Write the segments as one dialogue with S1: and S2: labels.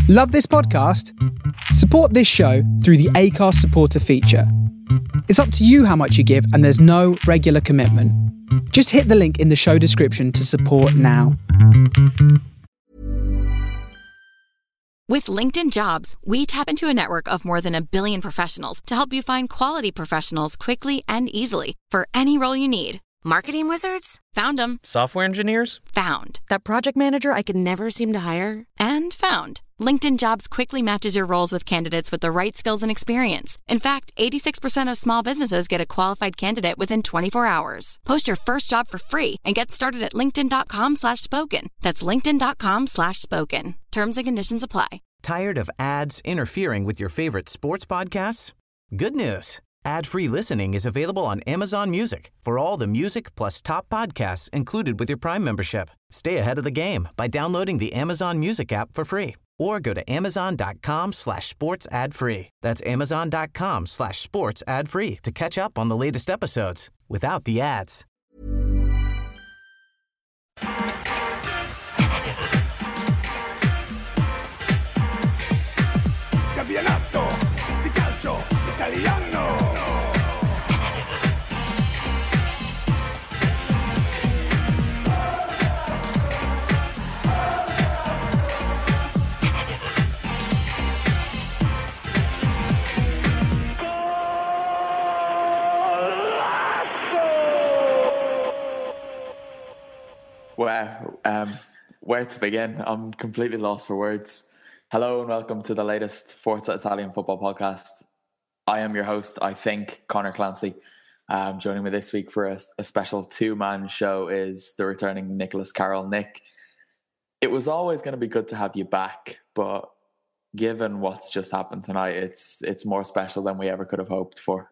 S1: Love this podcast? Support this show through the Acast supporter feature. It's up to you how much you give, and there's no regular commitment. Just hit the link in the show description to support now.
S2: With LinkedIn Jobs, we tap into a network of more than 1 billion professionals to help you find quality professionals quickly and easily for any role you need. Marketing wizards? Found them.
S3: Software engineers?
S2: Found. That project manager I could never seem to hire? And found. LinkedIn Jobs quickly matches your roles with candidates with the right skills and experience. In fact, 86% of small businesses get a qualified candidate within 24 hours. Post your first job for free and get started at linkedin.com/spoken. That's linkedin.com/spoken. Terms and conditions apply.
S4: Tired of ads interfering with your favorite sports podcasts? Good news. Ad-free listening is available on Amazon Music for all the music plus top podcasts included with your Prime membership. Stay ahead of the game by downloading the Amazon Music app for free or go to amazon.com/sports ad free. That's amazon.com/sports ad free to catch up on the latest episodes without the ads.
S5: Campionato di calcio italiano.
S6: Wow, where to begin? I'm completely lost for words. Hello and welcome to the latest Forza Italian football podcast. I am your host, I think, Connor Clancy. Joining me this week for a special two-man show is the returning Nicholas Carroll. Nick, it was always going to be good to have you back, but given what's just happened tonight, it's more special than we ever could have hoped for.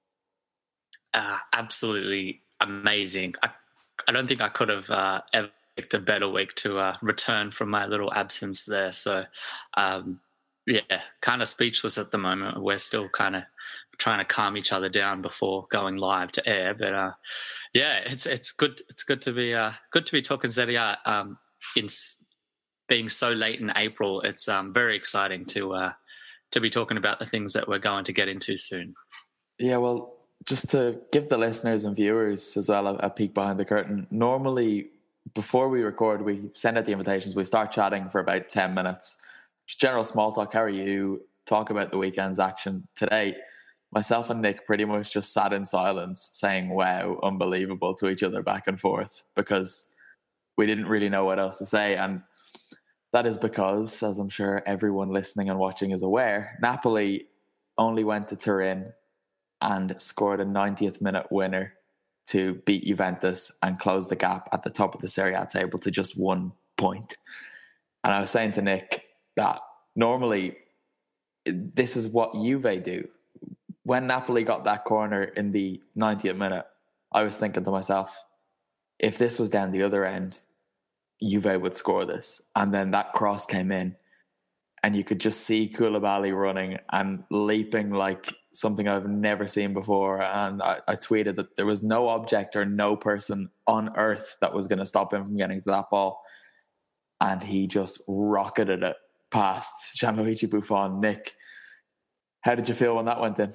S7: Absolutely amazing. I don't think I could have ever picked a better week to return from my little absence there. So, kind of speechless at the moment. We're still kind of trying to calm each other down before going live to air. But it's good. It's good to be talking Serie A. In being so late in April, it's very exciting to be talking about the things that we're going to get into soon.
S6: Yeah, well, just to give the listeners and viewers as well a peek behind the curtain, normally before we record, we send out the invitations, we start chatting for about 10 minutes. Just general small talk, how are you? Talk about the weekend's action. Today, myself and Nick pretty much just sat in silence saying, wow, unbelievable to each other back and forth because we didn't really know what else to say. And that is because, as I'm sure everyone listening and watching is aware, Napoli only went to Turin and scored a 90th minute winner to beat Juventus and close the gap at the top of the Serie A table to just 1 point. And I was saying to Nick that normally this is what Juve do. When Napoli got that corner in the 90th minute, I was thinking to myself, if this was down the other end, Juve would score this. And then that cross came in and you could just see Koulibaly running and leaping like something I've never seen before. And I tweeted that there was no object or no person on earth that was going to stop him from getting to that ball. And he just rocketed it past Gianluigi Buffon. Nick, how did you feel when that went in?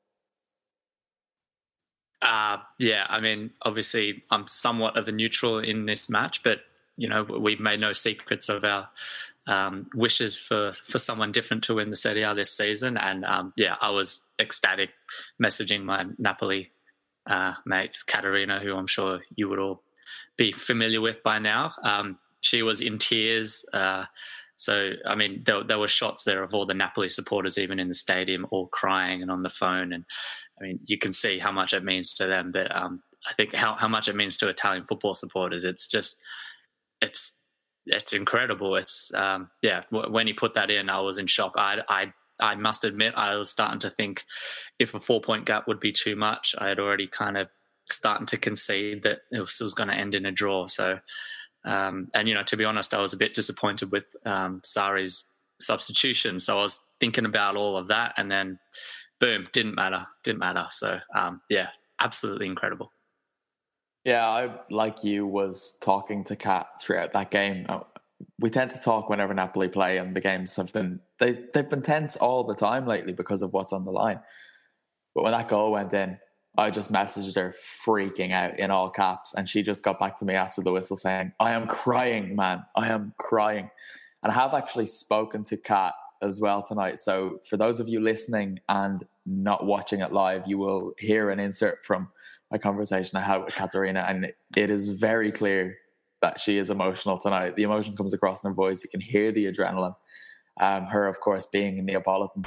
S7: I mean, obviously I'm somewhat of a neutral in this match, but, you know, we've made no secrets of our wishes for someone different to win the Serie A this season. And I was ecstatic messaging my Napoli mates, Caterina, who I'm sure you would all be familiar with by now. She was in tears. So, I mean, there were shots there of all the Napoli supporters, even in the stadium, all crying and on the phone. And, I mean, you can see how much it means to them. But I think how much it means to Italian football supporters, it's incredible. It's when he put that in, I was in shock. I must admit, I was starting to think if a 4-point gap would be too much. I had already kind of starting to concede that it was going to end in a draw. So, to be honest, I was a bit disappointed with Sarri's substitution. So I was thinking about all of that, and then boom, didn't matter. So absolutely incredible.
S6: Yeah, I, like you, was talking to Kat throughout that game. we tend to talk whenever Napoli play, and the games have been they've been tense all the time lately because of what's on the line. But when that goal went in, I just messaged her freaking out in all caps, and she just got back to me after the whistle saying, "I am crying, man. I am crying." And I have actually spoken to Kat as well tonight. So for those of you listening and not watching it live, you will hear an insert from my conversation I had with Katerina, and it is very clear that she is emotional tonight. The emotion comes across in her voice. You can hear the adrenaline. Her, of course, being in Neapolitan.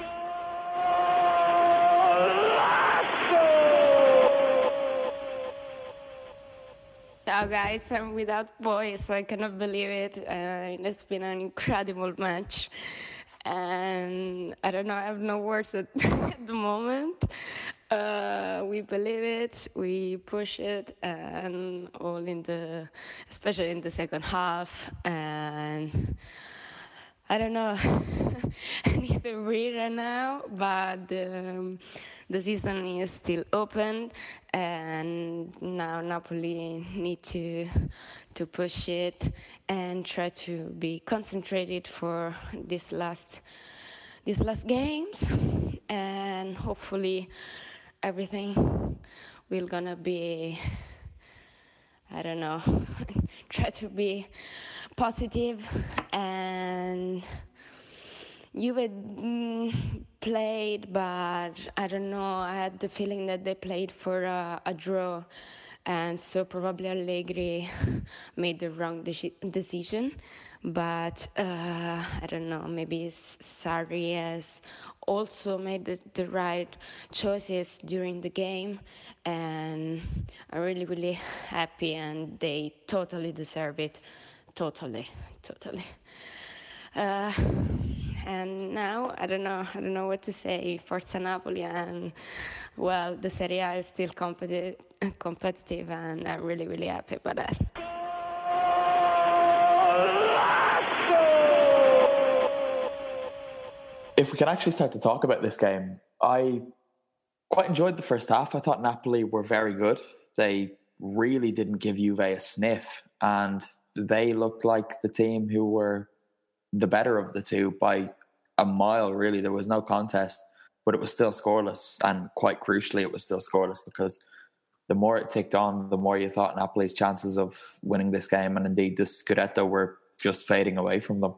S3: Ciao guys, I'm without voice. I cannot believe it. It's been an incredible match. And I don't know, I have no words at the moment. We believe it, we push it, and especially in the second half. And I don't know, I need to breathe right now, but the season is still open, and now Napoli need to push it and try to be concentrated for these last games, and hopefully everything will gonna be, I don't know, try to be positive. And Juve played, but I don't know, I had the feeling that they played for a draw, and so probably Allegri made the wrong decision. But I don't know, maybe Sarri has also made the right choices during the game, and I'm really, really happy, and they totally deserve it. Totally. And now I don't know what to say. Forza Napoli, and well, the Serie A is still competitive, and I'm really, really happy about that.
S6: If we can actually start to talk about this game, I quite enjoyed the first half. I thought Napoli were very good. They really didn't give Juve a sniff, and they looked like the team who were the better of the two by a mile, really. There was no contest, but it was still scoreless, and quite crucially, it was still scoreless because the more it ticked on, the more you thought Napoli's chances of winning this game, and indeed the Scudetto, were just fading away from them.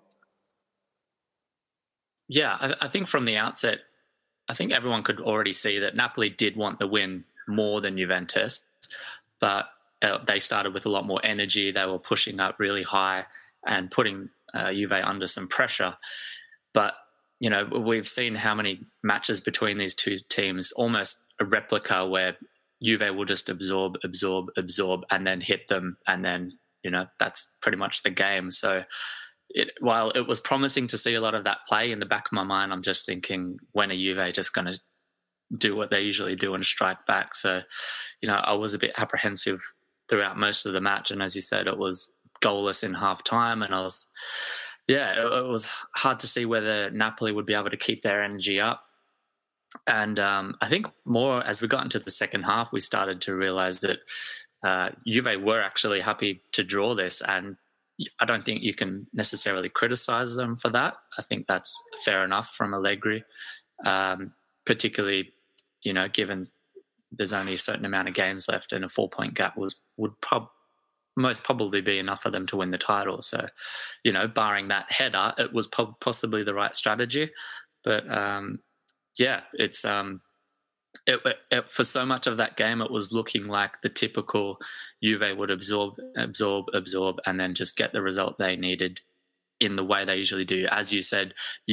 S7: Yeah, I think from the outset, I think everyone could already see that Napoli did want the win more than Juventus, but they started with a lot more energy. They were pushing up really high and putting Juve under some pressure. But, you know, we've seen how many matches between these two teams, almost a replica where Juve will just absorb, and then hit them. And then, you know, that's pretty much the game. So while it was promising to see a lot of that play, in the back of my mind, I'm just thinking, when are Juve just going to do what they usually do and strike back? So, you know, I was a bit apprehensive throughout most of the match. And as you said, it was goalless in half time. And it was hard to see whether Napoli would be able to keep their energy up. And I think more as we got into the second half, we started to realise that Juve were actually happy to draw this, and I don't think you can necessarily criticise them for that. I think that's fair enough from Allegri, particularly, you know, given there's only a certain amount of games left, and a 4-point gap would most probably be enough for them to win the title. So, you know, barring that header, it was possibly the right strategy. But it's for so much of that game, it was looking like the typical Juve would absorb, and then just get the result they needed in the way they usually do. As you said,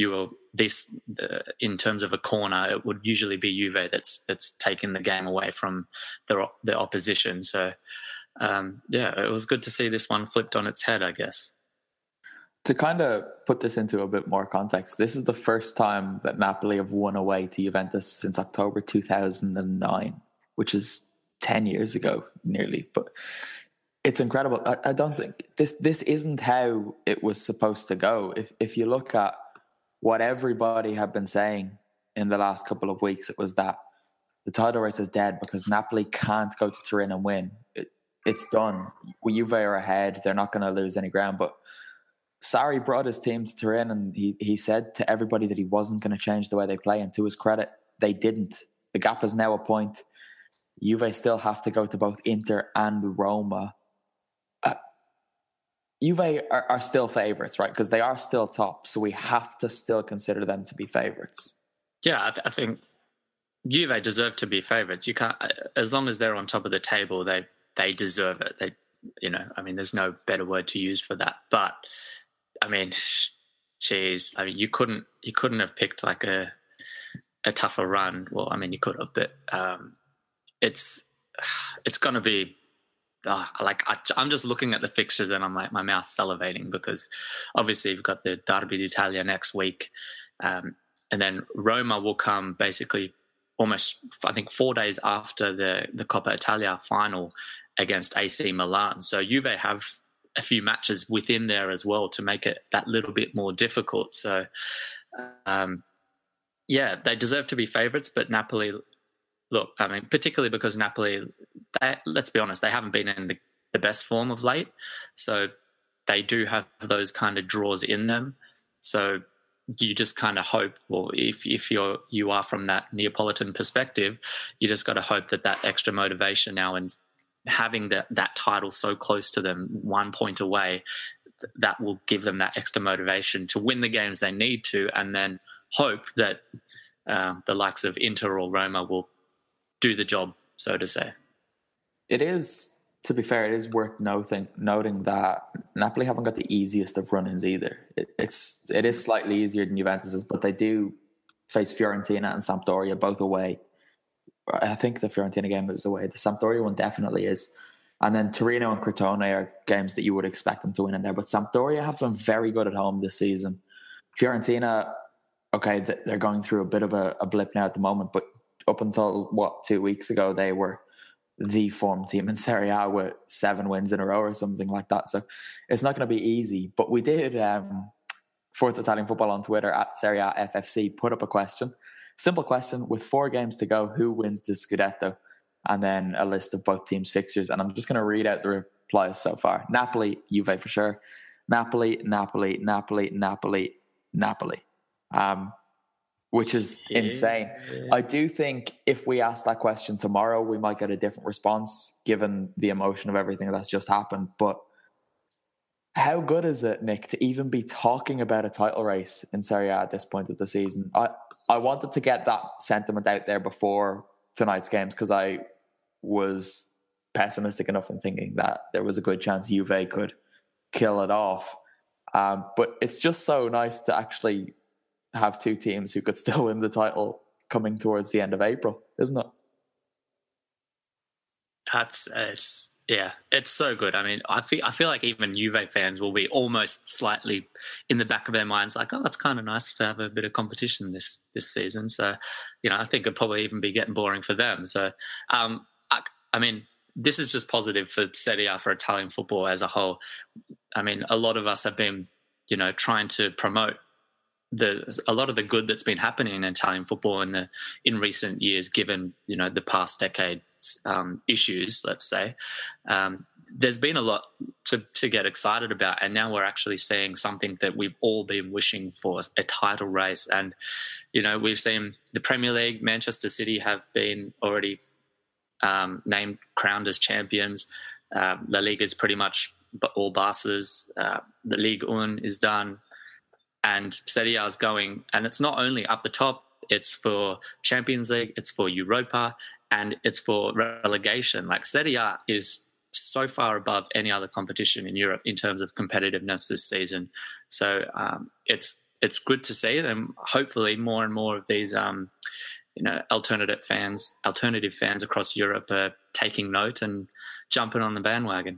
S7: in terms of a corner, it would usually be Juve that's taking the game away from the opposition. So, it was good to see this one flipped on its head, I guess.
S6: To kind of put this into a bit more context, this is the first time that Napoli have won away to Juventus since October 2009, which is 10 years ago, nearly. But it's incredible. I don't think this isn't how it was supposed to go. If you look at what everybody had been saying in the last couple of weeks, it was that the title race is dead because Napoli can't go to Turin and win. It's done. Juve are ahead. They're not going to lose any ground. But Sarri brought his team to Turin, and he said to everybody that he wasn't going to change the way they play, and to his credit, they didn't. The gap is now a point. Juve still have to go to both Inter and Roma. Juve are still favourites, right? Because they are still top, so we have to still consider them to be favourites.
S7: Yeah, I think Juve deserve to be favourites. You can't, as long as they're on top of the table, they deserve it. There's no better word to use for that. But you couldn't have picked like a tougher run. Well, you could have, but it's going to be. I'm just looking at the fixtures and I'm like, my mouth's salivating, because obviously you've got the Derby d'Italia next week, and then Roma will come basically almost, I think, 4 days after the Coppa Italia final against AC Milan. So Juve have a few matches within there as well to make it that little bit more difficult. So, they deserve to be favourites, but Napoli, look, particularly because Napoli, let's be honest, they haven't been in the best form of late. So they do have those kind of draws in them. So you just kind of hope, well, if you are from that Neapolitan perspective, you just got to hope that extra motivation now, and having that title so close to them, 1 point away, that will give them that extra motivation to win the games they need to, and then hope that the likes of Inter or Roma will do the job, so to say.
S6: It is, to be fair, it is worth noting that Napoli haven't got the easiest of run-ins either. It is slightly easier than Juventus's, but they do face Fiorentina and Sampdoria both away. I think the Fiorentina game is away. The Sampdoria one definitely is. And then Torino and Crotone are games that you would expect them to win in there. But Sampdoria have been very good at home this season. Fiorentina, okay, they're going through a bit of a blip now at the moment, but up until, 2 weeks ago, they were the form team in Serie A with 7 wins in a row or something like that. So it's not going to be easy. But we did, Forza Italian Football on Twitter at Serie A FFC, put up a question. Simple question: with 4 games to go, who wins the Scudetto? And then a list of both teams' fixtures. And I'm just going to read out the replies so far. Napoli, Juve for sure. Napoli, which is insane. I do think if we ask that question tomorrow, we might get a different response given the emotion of everything that's just happened. But how good is it, Nick, to even be talking about a title race in Serie A at this point of the season? I wanted to get that sentiment out there before tonight's games, because I was pessimistic enough in thinking that there was a good chance Juve could kill it off. But it's just so nice to actually have 2 teams who could still win the title coming towards the end of April, isn't it?
S7: It's so good. I feel like even Juve fans will be almost slightly in the back of their minds like, oh, it's kind of nice to have a bit of competition this season. So, I think it'd probably even be getting boring for them. So, this is just positive for Serie A, for Italian football as a whole. A lot of us have been, trying to promote a lot of the good that's been happening in Italian football in recent years, given the past decade's issues. Let's say there's been a lot to get excited about, and now we're actually seeing something that we've all been wishing for: a title race. And we've seen the Premier League. Manchester City have been already crowned as champions. La Liga is pretty much all Barca's. The Ligue 1 is done. And Serie A is going, and it's not only up the top, it's for Champions League, it's for Europa, and it's for relegation. Like, Serie A is so far above any other competition in Europe in terms of competitiveness this season. So it's good to see them. Hopefully more and more of these alternative fans across Europe are taking note and jumping on the bandwagon.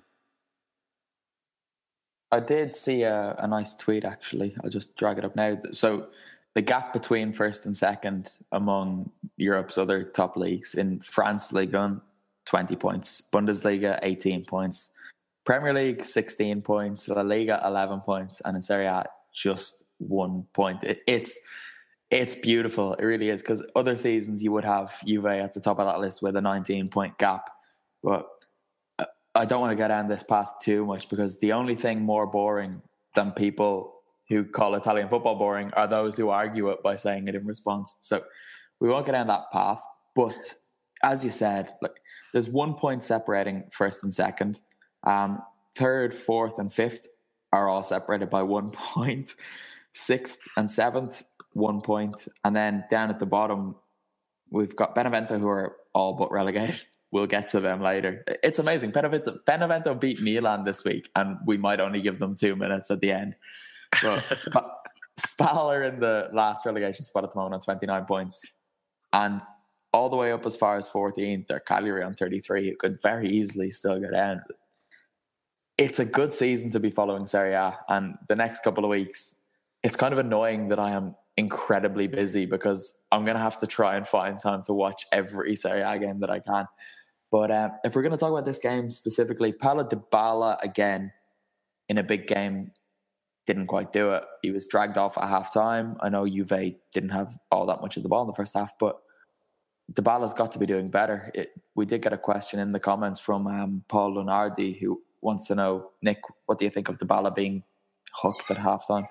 S6: I did see a nice tweet, actually. I'll just drag it up now. So the gap between first and second among Europe's other top leagues: in France, Ligue 1, 20 points. Bundesliga, 18 points. Premier League, 16 points. La Liga, 11 points. And in Serie A, just 1 point. It's beautiful. It really is, because other seasons you would have Juve at the top of that list with a 19-point gap. But I don't want to go down this path too much, because the only thing more boring than people who call Italian football boring are those who argue it by saying it in response. So we won't get down that path. But as you said, like, there's 1 point separating first and second. Third, fourth, and fifth are all separated by 1 point. Sixth and seventh, 1 point. And then down at the bottom, we've got Benevento, who are all but relegated. We'll get to them later. It's amazing. Benevento beat Milan this week, and we might only give them 2 minutes at the end. But Spal are in the last relegation spot at the moment on 29 points. And all the way up as far as 14th, they're Cagliari on 33, who could very easily still go down. It's a good season to be following Serie A. And the next couple of weeks, it's kind of annoying that I am incredibly busy because I'm going to have to try and find time to watch every Serie A game that I can. But if we're going to talk about this game specifically, Paulo Dybala, again, in a big game, didn't quite do it. He was dragged off at half-time. I know Juve didn't have all that much of the ball in the first half, but Dybala's got to be doing better. We did get a question in the comments from Paul Lunardi, who wants to know, Nick, what do you think of Dybala being hooked at half-time?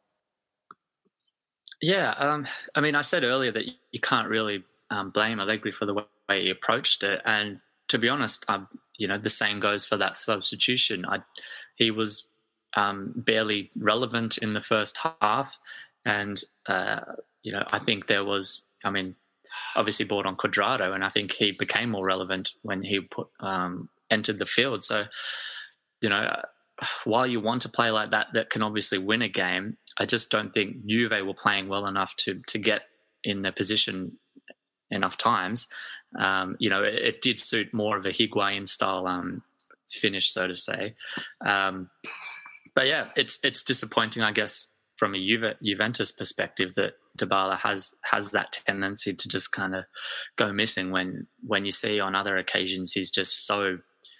S7: Yeah, I mean, I said earlier that you can't really blame Allegri for the way he approached it. And to be honest, the same goes for that substitution. He was barely relevant in the first half. And, I think there was, obviously brought on Cuadrado, and I think he became more relevant when he entered the field. So, while you want to play like that can obviously win a game, I just don't think Juve were playing well enough to get in their position enough times. It did suit more of a Higuain style finish, so to say. But yeah, it's disappointing, I guess, from a Juventus perspective that Dybala has that tendency to just kind of go missing when you see on other occasions he's just so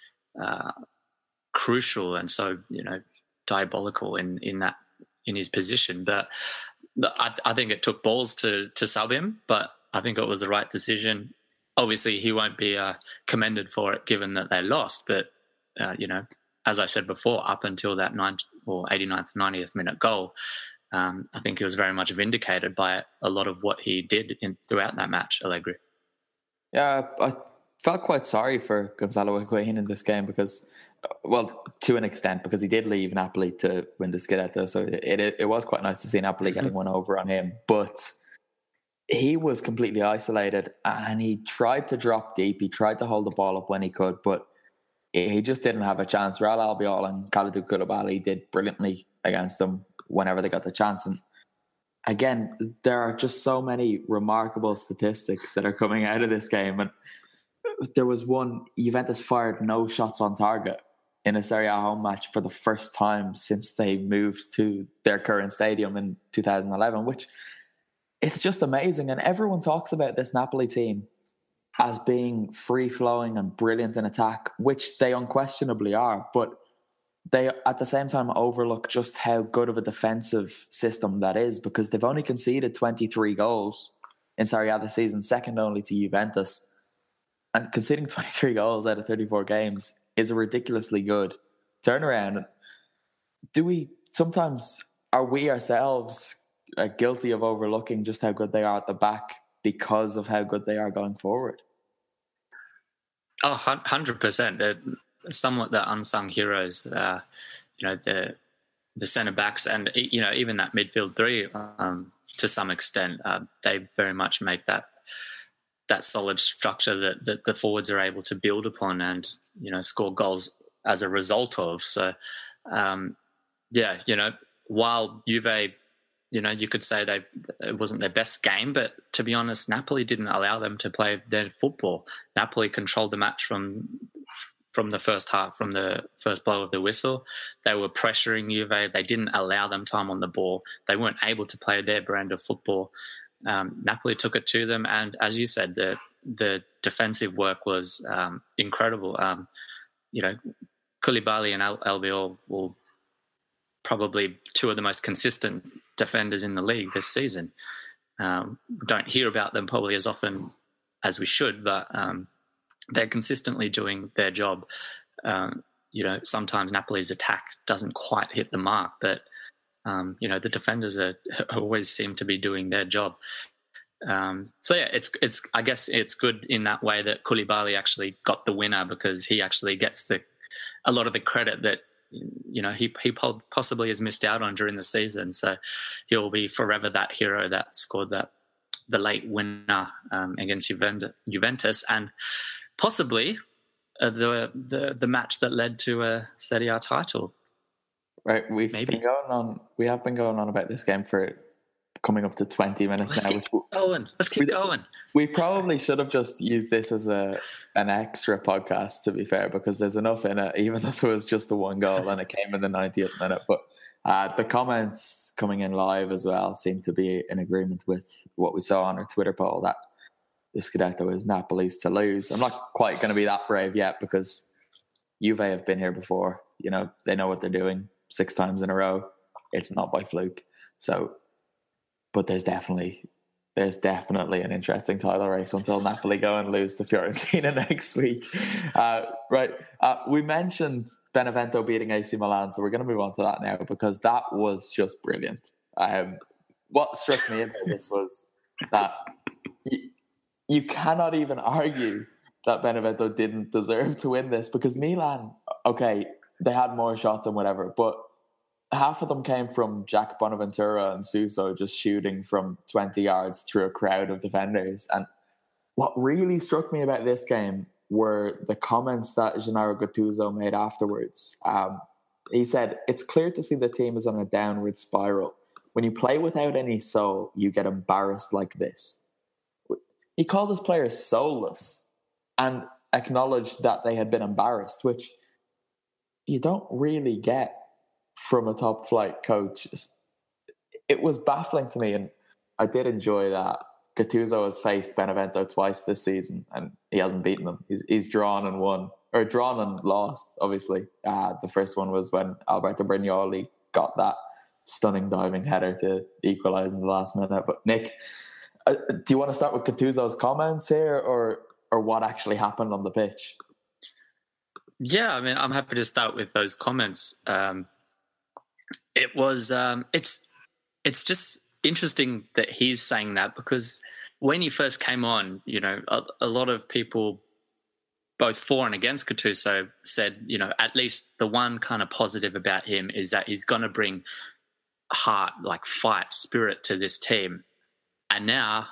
S7: crucial and so diabolical in his position. But I think it took balls to sub him, but I think it was the right decision. Obviously, he won't be commended for it given that they lost. But as I said before, up until that 89th, 90th minute goal, I think he was very much vindicated by a lot of what he did throughout that match, Allegri.
S6: Yeah, I felt quite sorry for Gonzalo Higuain in this game because, well, to an extent, because he did leave Napoli to win the Scudetto. So it was quite nice to see Napoli getting one over on him. But he was completely isolated and he tried to drop deep. He tried to hold the ball up when he could, but he just didn't have a chance. Real Albiol and Kalidou Koulibaly did brilliantly against him whenever they got the chance. And again, there are just so many remarkable statistics that are coming out of this game. And there was one, Juventus fired no shots on target in a Serie A home match for the first time since they moved to their current stadium in 2011, which it's just amazing. And everyone talks about this Napoli team as being free-flowing and brilliant in attack, which they unquestionably are. But they, at the same time, overlook just how good of a defensive system that is, because they've only conceded 23 goals in Serie A this season, second only to Juventus. And conceding 23 goals out of 34 games is a ridiculously good turnaround. Are we ourselves guilty of overlooking just how good they are at the back because of how good they are going forward?
S7: Oh, 100%. They're somewhat the unsung heroes, the centre-backs and, even that midfield three to some extent. They very much make that solid structure that the forwards are able to build upon and, score goals as a result of. So, while Juve, you could say it wasn't their best game, but to be honest, Napoli didn't allow them to play their football. Napoli controlled the match from the first half, from the first blow of the whistle. They were pressuring Juve. They didn't allow them time on the ball. They weren't able to play their brand of football. Napoli took it to them, and as you said, the defensive work was incredible. Koulibaly and Albiol will probably two of the most consistent defenders in the league this season. Don't hear about them probably as often as we should, but they're consistently doing their job. Sometimes Napoli's attack doesn't quite hit the mark, but The defenders always seem to be doing their job. It's I guess it's good in that way that Koulibaly actually got the winner, because he actually gets a lot of the credit that he possibly has missed out on during the season. So he'll be forever that hero that scored the late winner against Juventus, and possibly the match that led to a Serie A title.
S6: Right, we have been going on about this game for coming up to 20 minutes now.
S7: Let's keep going.
S6: We probably should have just used this as an extra podcast, to be fair, because there's enough in it, even if it was just the one goal and it came in the 90th minute. But the comments coming in live as well seem to be in agreement with what we saw on our Twitter poll, that the Scudetto is Napoli's to lose. I'm not quite going to be that brave yet, because Juve have been here before. They know what they're doing 6 times in a row. It's not by fluke. So, but there's definitely an interesting title race until Napoli go and lose to Fiorentina next week. We mentioned Benevento beating AC Milan, so we're going to move on to that now, because that was just brilliant. What struck me about this was that you cannot even argue that Benevento didn't deserve to win this, because Milan, okay, they had more shots and whatever, but half of them came from Jack Bonaventura and Suso just shooting from 20 yards through a crowd of defenders. And what really struck me about this game were the comments that Gennaro Gattuso made afterwards. He said, "It's clear to see the team is on a downward spiral. When you play without any soul, you get embarrassed like this." He called his players soulless and acknowledged that they had been embarrassed, which you don't really get from a top flight coach. It was baffling to me, and I did enjoy that Gattuso has faced Benevento twice this season and he hasn't beaten them. He's drawn and lost, obviously. The first one was when Alberto Brignoli got that stunning diving header to equalise in the last minute. But Nick, do you want to start with Gattuso's comments here, or what actually happened on the pitch?
S7: Yeah, I mean, I'm happy to start with those comments. It was it's just interesting that he's saying that, because when he first came on, a lot of people, both for and against Gattuso, said, at least the one kind of positive about him is that he's going to bring heart, like fight, spirit to this team. And now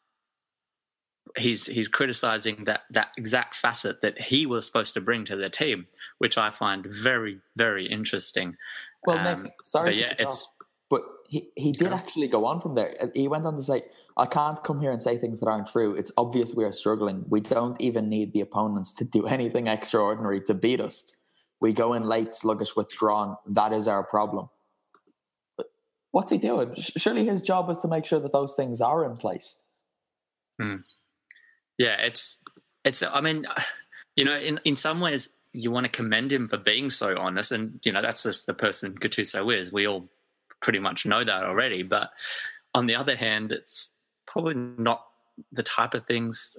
S7: he's criticizing that exact facet that he was supposed to bring to the team, which I find very, very interesting.
S6: Well, Nick, sorry, but he did actually go on from there. He went on to say, "I can't come here and say things that aren't true. It's obvious we are struggling. We don't even need the opponents to do anything extraordinary to beat us. We go in late, sluggish, withdrawn. That is our problem." But what's he doing? Surely his job is to make sure that those things are in place.
S7: Yeah, it's. I mean, in some ways, you want to commend him for being so honest, and that's just the person Gattuso is. We all pretty much know that already. But on the other hand, it's probably not the type of things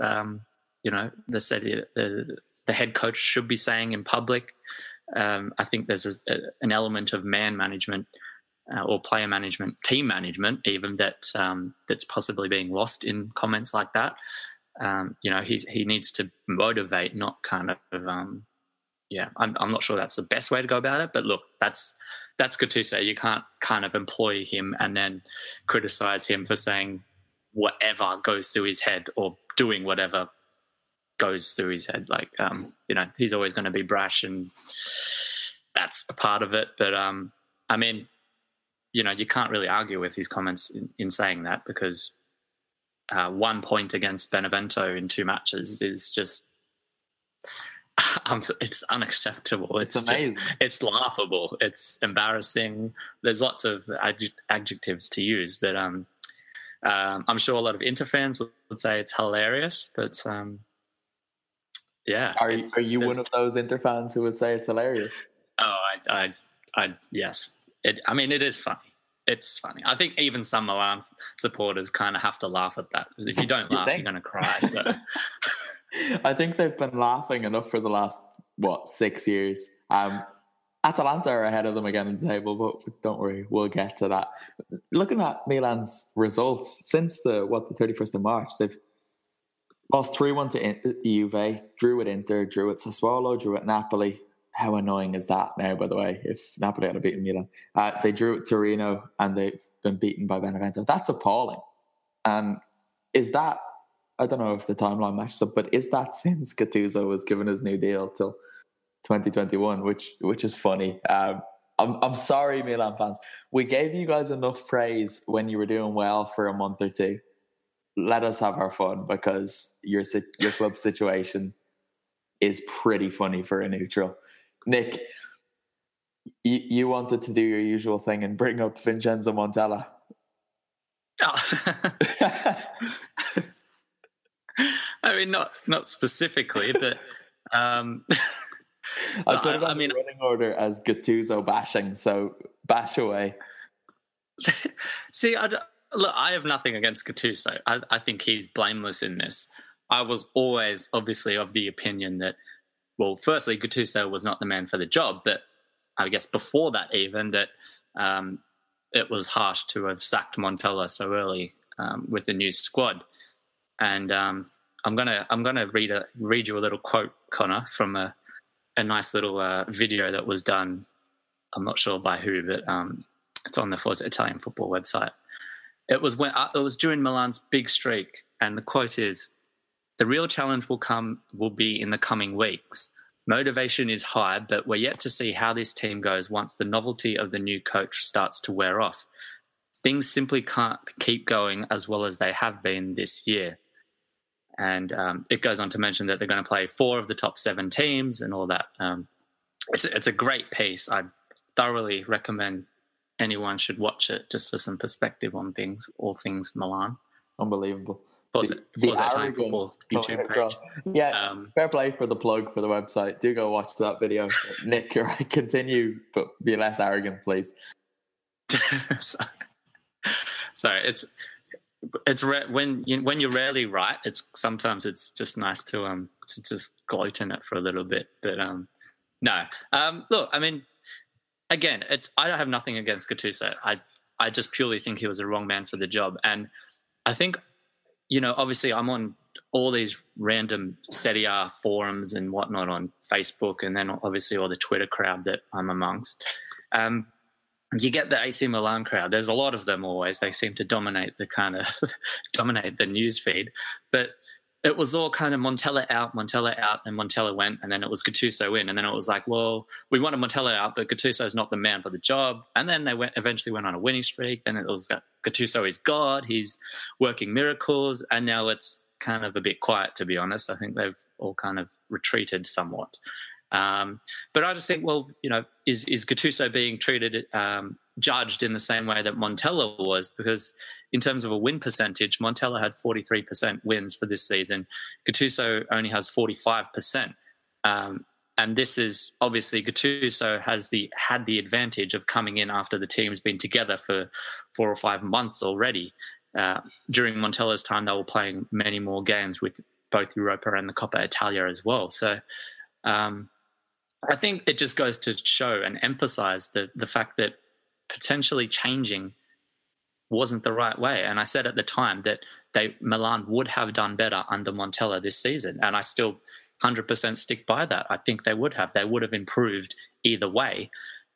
S7: the head coach should be saying in public. I think there's an element of man management or player management, team management, even that's possibly being lost in comments like that. He needs to motivate, not kind of. I'm not sure that's the best way to go about it, but look, that's Gattuso. You can't kind of employ him and then criticize him for saying whatever goes through his head or doing whatever goes through his head. Like, he's always going to be brash, and that's a part of it. But I mean, you can't really argue with his comments in saying that, because 1 point against Benevento in 2 matches is just. It's unacceptable. It's amazing. It's laughable. It's embarrassing. There's lots of adjectives to use, but I'm sure a lot of Inter fans would say it's hilarious. But yeah,
S6: are you one of those Inter fans who would say it's hilarious?
S7: Oh, I yes. I mean, it is funny. It's funny. I think even some Milan supporters kind of have to laugh at that, because if you don't laugh, you're going to cry. So.
S6: I think they've been laughing enough for the last 6 years. I Atalanta are ahead of them again in the table, but don't worry, we'll get to that. Looking at Milan's results since the 31st of March, they've lost 3-1 to Juve, drew at Inter, drew at Sassuolo, drew at Napoli. How annoying is that now, by the way, if Napoli had beaten Milan? They drew at Torino and they've been beaten by Benevento. That's appalling. And is that, I don't know if the timeline matches up, but is that since Gattuso was given his new deal till 2021, which is funny. I'm sorry, Milan fans. We gave you guys enough praise when you were doing well for a month or two. Let us have our fun, because your club situation is pretty funny for a neutral. Nick, you wanted to do your usual thing and bring up Vincenzo Montella.
S7: Oh. I mean, not specifically, but
S6: I put it on the running order as Gattuso bashing, so bash away.
S7: See, look, I have nothing against Gattuso. I think he's blameless in this. I was always obviously of the opinion that, well, firstly, Gattuso was not the man for the job, but I guess before that even, that it was harsh to have sacked Montella so early with the new squad. And I'm gonna read you a little quote, Connor, from a nice little video that was done. I'm not sure by who, but it's on the Forza Italian football website. It was during Milan's big streak, and the quote is, "The real challenge will be in the coming weeks. Motivation is high, but we're yet to see how this team goes once the novelty of the new coach starts to wear off. Things simply can't keep going as well as they have been this year." And it goes on to mention that they're going to play 4 of the top 7 teams and all that. It's a great piece. I thoroughly recommend anyone should watch it just for some perspective on things, all things Milan.
S6: Unbelievable.
S7: The football YouTube page.
S6: Yeah, fair play for the plug for the website. Do go watch that video. Nick, continue, but be less arrogant, please.
S7: Sorry, it's when you're rarely right. Sometimes it's just nice to just gloat in it for a little bit. But no, look, I mean, again, I have nothing against Gattuso. I just purely think he was the wrong man for the job, and I think, obviously I'm on all these random Serie A forums and whatnot on Facebook, and then obviously all the Twitter crowd that I'm amongst. You get the AC Milan crowd. There's a lot of them always. They seem to dominate the news feed. But it was all kind of Montella out, and Montella went, and then it was Gattuso in, and then it was like, well, we wanted Montella out, but Gattuso's not the man for the job. And then they eventually went on a winning streak. Then it was Gattuso is God. He's working miracles, and now it's kind of a bit quiet, to be honest. I think they've all kind of retreated somewhat. But I just think, well, is Gattuso being treated, judged in the same way that Montella was? Because in terms of a win percentage, Montella had 43% wins for this season. Gattuso only has 45%. And this is obviously Gattuso had the advantage of coming in after the team's been together for 4 or 5 months already. During Montella's time, they were playing many more games with both Europa and the Coppa Italia as well. So I think it just goes to show and emphasize the fact that potentially changing wasn't the right way. And I said at the time that Milan would have done better under Montella this season, and I still 100% stick by that. I think they would have. They would have improved either way.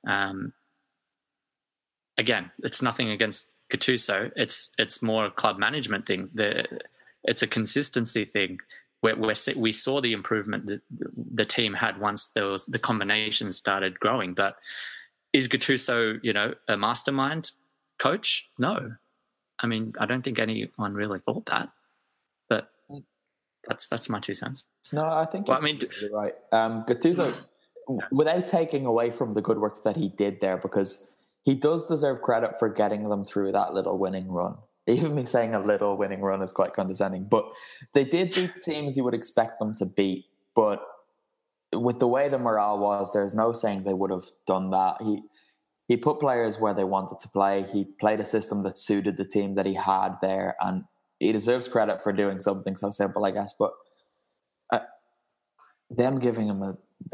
S7: Again, it's nothing against Gattuso. It's more a club management thing. It's a consistency thing. We saw the improvement that the team had once the combinations started growing. But is Gattuso, a mastermind coach? No. I mean, I don't think anyone really thought that. But that's my 2 cents.
S6: No, I think you're right. Gattuso, without taking away from the good work that he did there, because he does deserve credit for getting them through that little winning run. Even me saying a little winning run is quite condescending. But they did beat teams you would expect them to beat. But with the way the morale was, there's no saying they would have done that. He put players where they wanted to play. He played a system that suited the team that he had there. And he deserves credit for doing something so simple, I guess. But them giving him the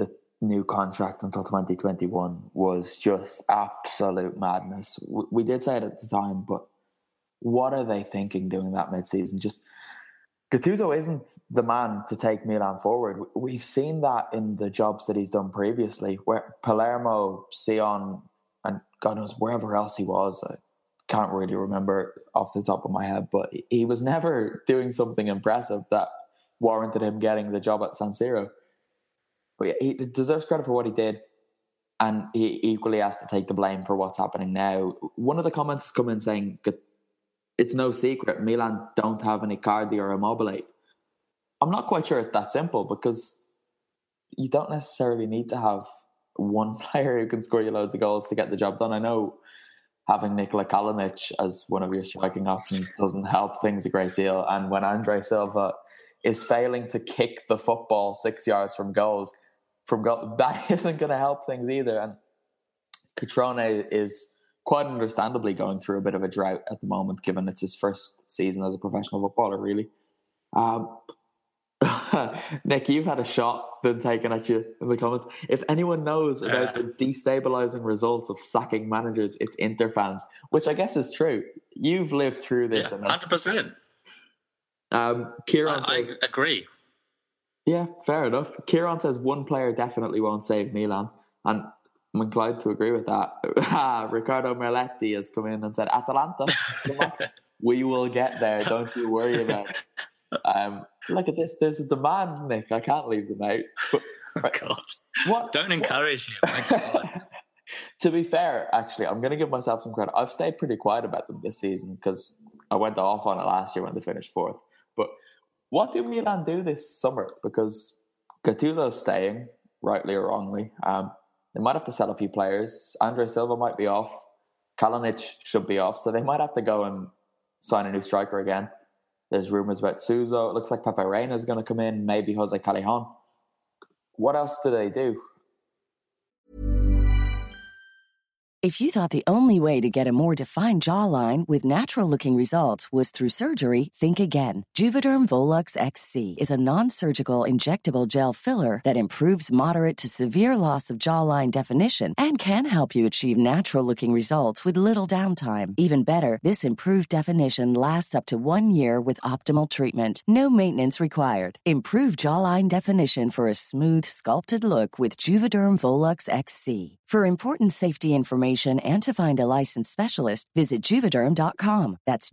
S6: new contract until 2021 was just absolute madness. We did say it at the time, but what are they thinking doing that mid-season? Just Gattuso isn't the man to take Milan forward. We've seen that in the jobs that he's done previously, where Palermo, Sion, and God knows wherever else he was. I can't really remember off the top of my head, but he was never doing something impressive that warranted him getting the job at San Siro. But yeah, he deserves credit for what he did, and he equally has to take the blame for what's happening now. One of the comments has come in saying, it's no secret, Milan don't have an Icardi or Immobile. I'm not quite sure it's that simple, because you don't necessarily need to have one player who can score you loads of goals to get the job done. I know having Nikola Kalinic as one of your striking options doesn't help things a great deal. And when Andre Silva is failing to kick the football 6 yards from goal, that isn't going to help things either. And Cutrone is quite understandably going through a bit of a drought at the moment, given it's his first season as a professional footballer, really. Nick, you've had a shot been taken at you in the comments. If anyone knows about the destabilising results of sacking managers, it's Inter fans, which I guess is true. You've lived through this.
S7: 100%.
S6: Kieran
S7: I
S6: says,
S7: agree.
S6: Yeah, fair enough. Kieran says one player definitely won't save Milan, and I'm inclined to agree with that. Riccardo Merletti has come in and said, Atalanta, we will get there. Don't you worry about it. Look at this. There's a demand, Nick. I can't leave them out. But,
S7: God. What? Don't encourage him. My God.
S6: To be fair, actually, I'm going to give myself some credit. I've stayed pretty quiet about them this season because I went off on it last year when they finished fourth. But what do Milan do this summer? Because Gattuso's staying, rightly or wrongly. They might have to sell a few players. Andre Silva might be off. Kalinic should be off. So they might have to go and sign a new striker again. There's rumours about Suso. It looks like Pepe Reina is going to come in. Maybe Jose Callejon. What else do they do?
S8: If you thought the only way to get a more defined jawline with natural-looking results was through surgery, think again. Juvederm Volux XC is a non-surgical injectable gel filler that improves moderate to severe loss of jawline definition and can help you achieve natural-looking results with little downtime. Even better, this improved definition lasts up to 1 year with optimal treatment. No maintenance required. Improve jawline definition for a smooth, sculpted look with Juvederm Volux XC. For important safety information and to find a licensed specialist, visit Juvederm.com. That's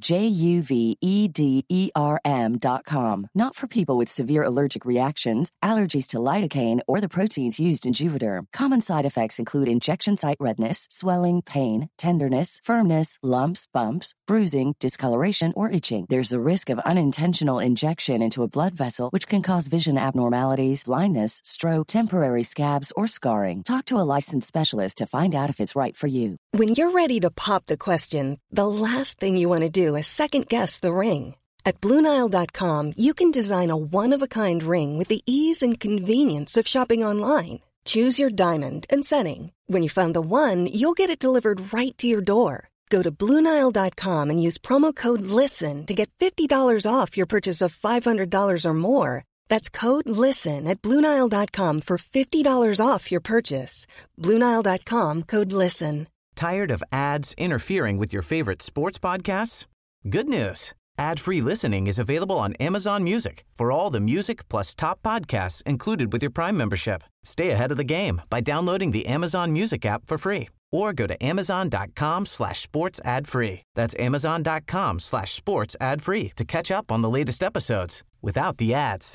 S8: JUVEDERM.com. Not for people with severe allergic reactions, allergies to lidocaine, or the proteins used in Juvederm. Common side effects include injection site redness, swelling, pain, tenderness, firmness, lumps, bumps, bruising, discoloration, or itching. There's a risk of unintentional injection into a blood vessel, which can cause vision abnormalities, blindness, stroke, temporary scabs, or scarring. Talk to a licensed specialist to find out if it's right for you.
S9: When you're ready to pop the question, the last thing you want to do is second-guess the ring. At BlueNile.com, you can design a one-of-a-kind ring with the ease and convenience of shopping online. Choose your diamond and setting. When you find the one, you'll get it delivered right to your door. Go to BlueNile.com and use promo code LISTEN to get $50 off your purchase of $500 or more. That's code LISTEN at BlueNile.com for $50 off your purchase. BlueNile.com, code LISTEN.
S4: Tired of ads interfering with your favorite sports podcasts? Good news. Ad-free listening is available on Amazon Music for all the music plus top podcasts included with your Prime membership. Stay ahead of the game by downloading the Amazon Music app for free or go to amazon.com/sports ad free. That's amazon.com/sports ad free to catch up on the latest episodes without the ads.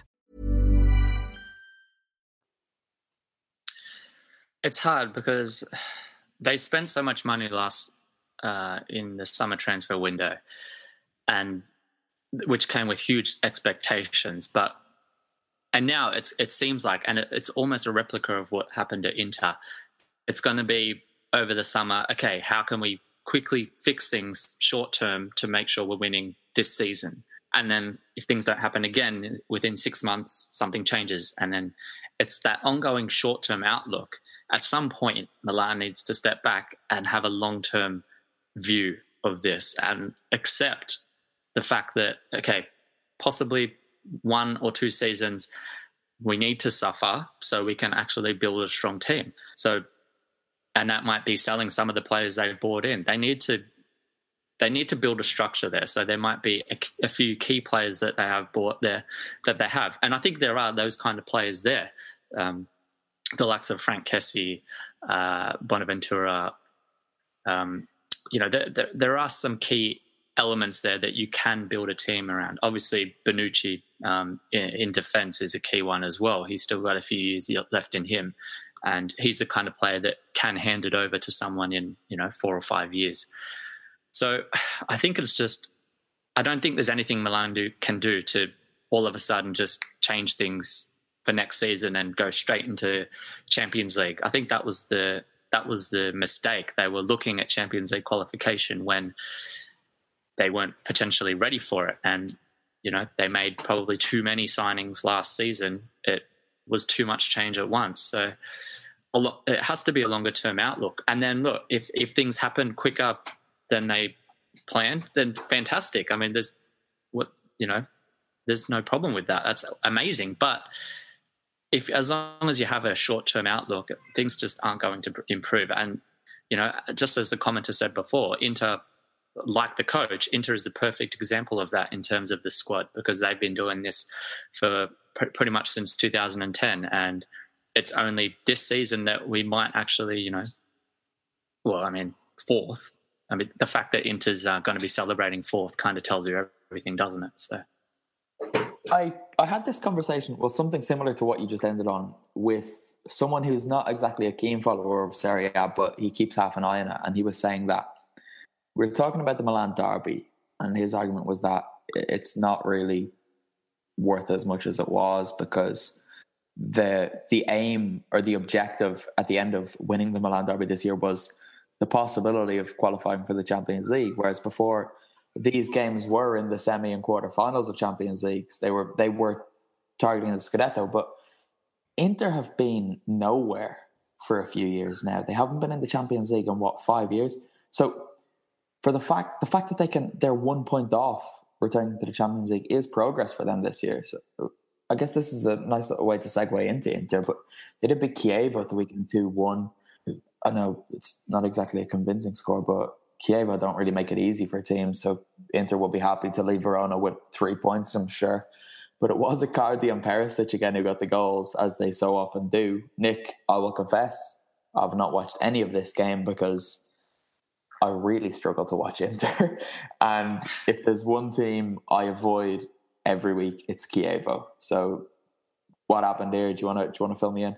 S7: It's hard because they spent so much money in the summer transfer window, and which came with huge expectations. And now it seems like, and it's almost a replica of what happened at Inter. It's going to be over the summer. Okay, how can we quickly fix things short term to make sure we're winning this season? And then if things don't happen again within 6 months, something changes, and then it's that ongoing short term outlook. At some point, Milan needs to step back and have a long-term view of this and accept the fact that, okay, possibly 1 or 2 seasons, we need to suffer so we can actually build a strong team. So, and that might be selling some of the players they bought in. They need to build a structure there. So there might be a few key players that they have bought there that they have. And I think there are those kind of players there. The likes of Frank Kessie, Bonaventura. There are some key elements there that you can build a team around. Obviously, Bonucci in defence is a key one as well. He's still got a few years left in him. And he's the kind of player that can hand it over to someone in, 4 or 5 years. So I think it's just, I don't think there's anything Milan can do to all of a sudden just change things for next season and go straight into Champions League. I think that was the mistake. They were looking at Champions League qualification when they weren't potentially ready for it. And, they made probably too many signings last season. It was too much change at once. So it has to be a longer term outlook. And then look, if things happen quicker than they planned, then fantastic. I mean, there's no problem with that. That's amazing. But as long as you have a short-term outlook, things just aren't going to improve. And, just as the commenter said before, Inter, like the coach, Inter is the perfect example of that in terms of the squad, because they've been doing this for pretty much since 2010. And it's only this season that we might actually, fourth. I mean, the fact that Inter's going to be celebrating fourth kind of tells you everything, doesn't it? So,
S6: I had this conversation, something similar to what you just ended on, with someone who's not exactly a keen follower of Serie A, but he keeps half an eye on it. And he was saying that we're talking about the Milan derby, and his argument was that it's not really worth as much as it was, because the aim or the objective at the end of winning the Milan derby this year was the possibility of qualifying for the Champions League, whereas before these games were in the semi and quarterfinals of Champions Leagues. They were targeting the Scudetto, but Inter have been nowhere for a few years now. They haven't been in the Champions League in 5 years. So for the fact that they're 1 point off returning to the Champions League is progress for them this year. So I guess this is a nice little way to segue into Inter, but they did beat Chievo at the weekend 2-1. I know it's not exactly a convincing score, but Chievo don't really make it easy for teams, so Inter will be happy to leave Verona with 3 points, I'm sure. But it was Icardi and Perisic again who got the goals, as they so often do. Nick, I will confess, I've not watched any of this game because I really struggle to watch Inter. And if there's one team I avoid every week, it's Chievo. So what happened there? Do you want to fill me in?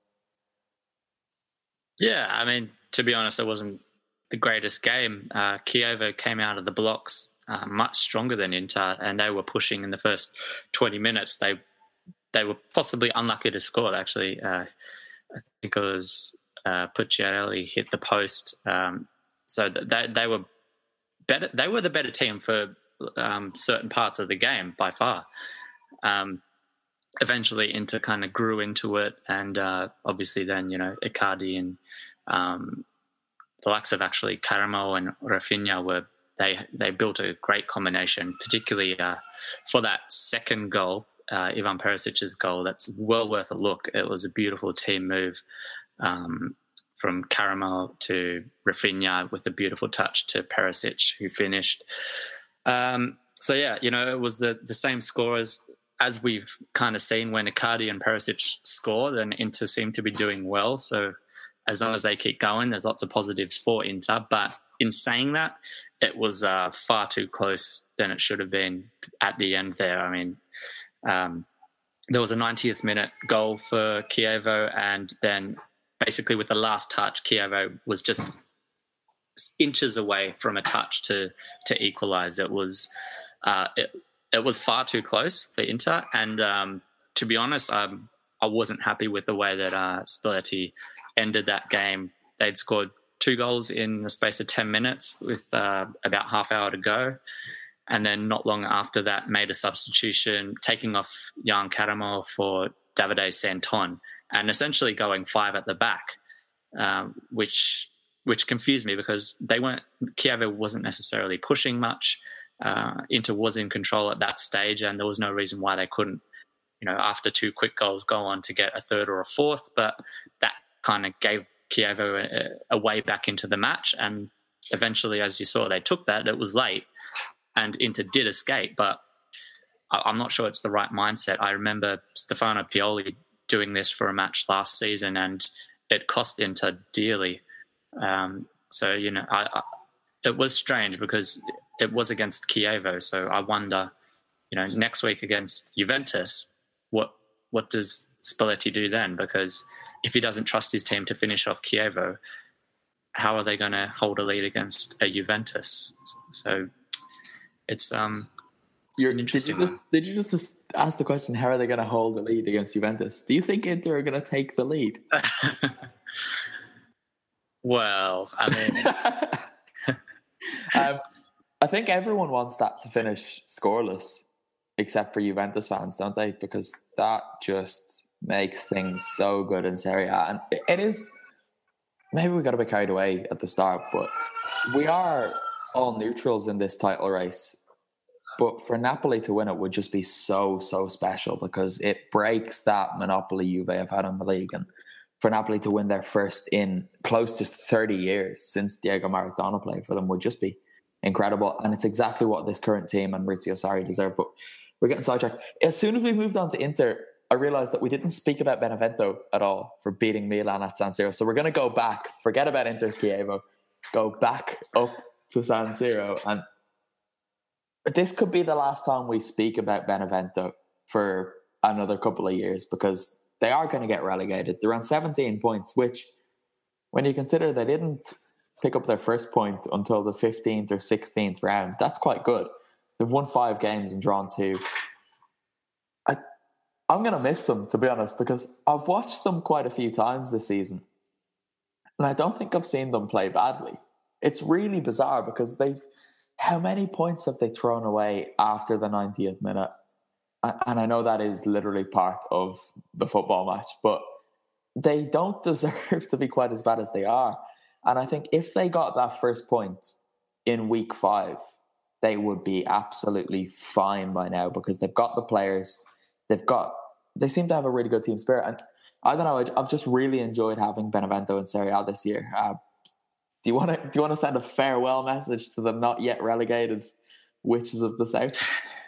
S7: Yeah, I mean, to be honest, it wasn't the greatest game. Chievo came out of the blocks much stronger than Inter, and they were pushing in the first 20 minutes. They were possibly unlucky to score, actually. I think it was Pucciarelli hit the post. So they were better. They were the better team for certain parts of the game by far. Eventually, Inter kind of grew into it, and obviously then, Icardi and the likes of actually Caramo and Rafinha they built a great combination, particularly for that second goal, Ivan Perisic's goal. That's well worth a look. It was a beautiful team move from Caramo to Rafinha with a beautiful touch to Perisic, who finished. So yeah, it was the same score as we've kind of seen when Icardi and Perisic score, then Inter seem to be doing well. So as long as they keep going, there's lots of positives for Inter. But in saying that, it was far too close than it should have been at the end there. I mean, there was a 90th minute goal for Chievo, and then basically with the last touch, Chievo was just inches away from a touch to equalise. It was far too close for Inter, and to be honest, I wasn't happy with the way that Spalletti ended that game. They'd scored 2 goals in the space of 10 minutes with about half hour to go, and then not long after that made a substitution, taking off Jan Caramo for Davide Santon, and essentially going 5 at the back, which confused me because Chievo wasn't necessarily pushing much. Inter was in control at that stage, and there was no reason why they couldn't after 2 quick goals, go on to get a third or a fourth. But that kind of gave Chievo a way back into the match. And eventually, as you saw, they took that. It was late and Inter did escape. But I'm not sure it's the right mindset. I remember Stefano Pioli doing this for a match last season and it cost Inter dearly. It was strange because it was against Chievo. So I wonder, next week against Juventus, what does Spalletti do then? Because if he doesn't trust his team to finish off Chievo, how are they going to hold a lead against a Juventus? So it's an interesting one.
S6: Did you just ask the question, how are they going to hold the lead against Juventus? Do you think Inter are going to take the lead?
S7: Well, I mean...
S6: I think everyone wants that to finish scoreless, except for Juventus fans, don't they? Because that just makes things so good in Serie A. And it is... Maybe we got a bit carried away at the start, but we are all neutrals in this title race. But for Napoli to win it would just be so, so special because it breaks that monopoly Juve have had on the league. And for Napoli to win their first in close to 30 years since Diego Maradona played for them would just be incredible. And it's exactly what this current team and Maurizio Sarri deserve. But we're getting sidetracked. As soon as we moved on to Inter, I realised that we didn't speak about Benevento at all for beating Milan at San Siro. So we're going to go back, forget about Inter Chievo, go back up to San Siro. And this could be the last time we speak about Benevento for another couple of years because they are going to get relegated. They're on 17 points, which when you consider they didn't pick up their first point until the 15th or 16th round, that's quite good. They've won 5 games and drawn 2. I'm going to miss them, to be honest, because I've watched them quite a few times this season. And I don't think I've seen them play badly. It's really bizarre because how many points have they thrown away after the 90th minute? And I know that is literally part of the football match, but they don't deserve to be quite as bad as they are. And I think if they got that first point in week 5, they would be absolutely fine by now because they've got the players. They seem to have a really good team spirit. And I don't know, I've just really enjoyed having Benevento in Serie A this year. Do you want to send a farewell message to the not yet relegated witches of the South?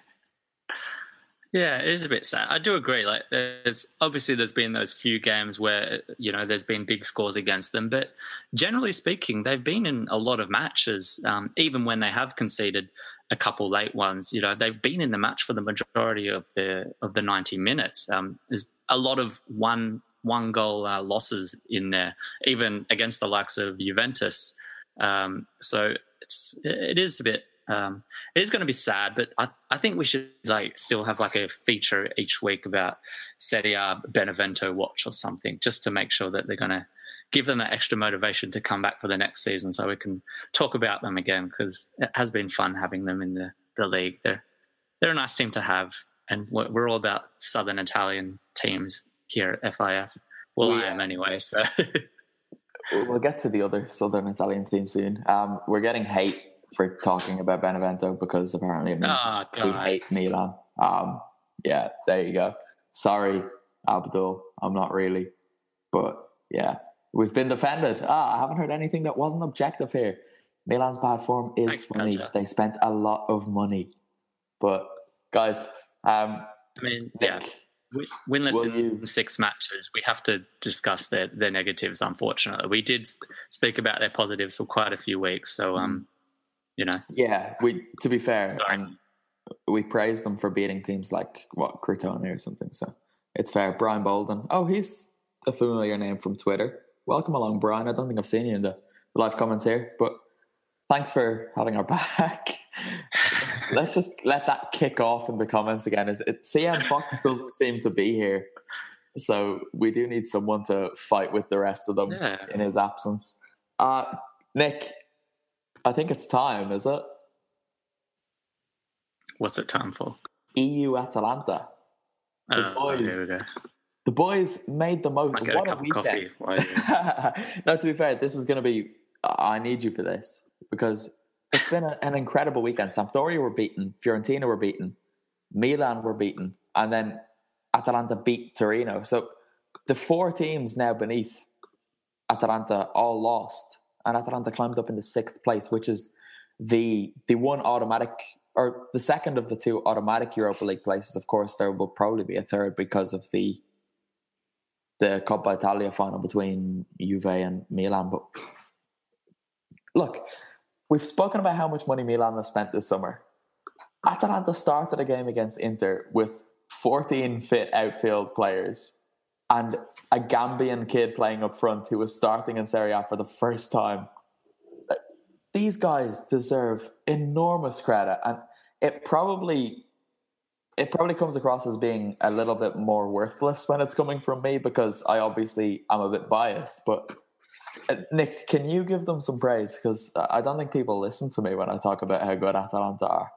S7: Yeah, it is a bit sad. I do agree. Like, there's been those few games where there's been big scores against them, but generally speaking, they've been in a lot of matches. Even when they have conceded a couple late ones, they've been in the match for the majority of the 90 minutes. There's a lot of one goal losses in there, even against the likes of Juventus. So it is a bit. It is going to be sad, but I think we should still have a feature each week about Serie A Benevento watch or something, just to make sure that they're going to give them that extra motivation to come back for the next season, so we can talk about them again, because it has been fun having them in the league. They're a nice team to have, and we're all about Southern Italian teams here at FIF. Well, I am anyway. So
S6: we'll get to the other Southern Italian team soon. We're getting hate for talking about Benevento because apparently it means we hate Milan. Yeah, there you go. Sorry, Abdul, I'm not really. But yeah, we've been defended. I haven't heard anything that wasn't objective here. Milan's bad form is funny. Gotcha. They spent a lot of money. But guys,
S7: Nick, winless in 6 matches. We have to discuss their negatives, unfortunately. We did speak about their positives for quite a few weeks, so Yeah, to be fair, we praised them for beating teams like Crotone or something. So it's fair. Brian Bolden. Oh, he's a familiar name from Twitter. Welcome along, Brian. I don't think I've seen you in the live comments here, but thanks for having our back. Let's just let that kick off in the comments again. CM Fox doesn't seem to be here, so we do need someone to fight with the rest of them in his absence. Nick, I think it's time, is it? What's it time for?
S6: EU Atalanta. The boys made the most. What a weekend. No, to be fair, this is going to be... I need you for this because it's been an incredible weekend. Sampdoria were beaten. Fiorentina were beaten. Milan were beaten. And then Atalanta beat Torino. So the 4 teams now beneath Atalanta all lost, and Atalanta climbed up into 6th place, which is the one automatic, or the second of the 2 automatic Europa League places. Of course, there will probably be a third because of the Coppa Italia final between Juve and Milan. But look, we've spoken about how much money Milan have spent this summer. Atalanta started a game against Inter with 14 fit outfield players and a Gambian kid playing up front who was starting in Serie A for the first time. These guys deserve enormous credit, and it probably comes across as being a little bit more worthless when it's coming from me, because I obviously am a bit biased. But Nick, can you give them some praise? Because I don't think people listen to me when I talk about how good Atalanta are.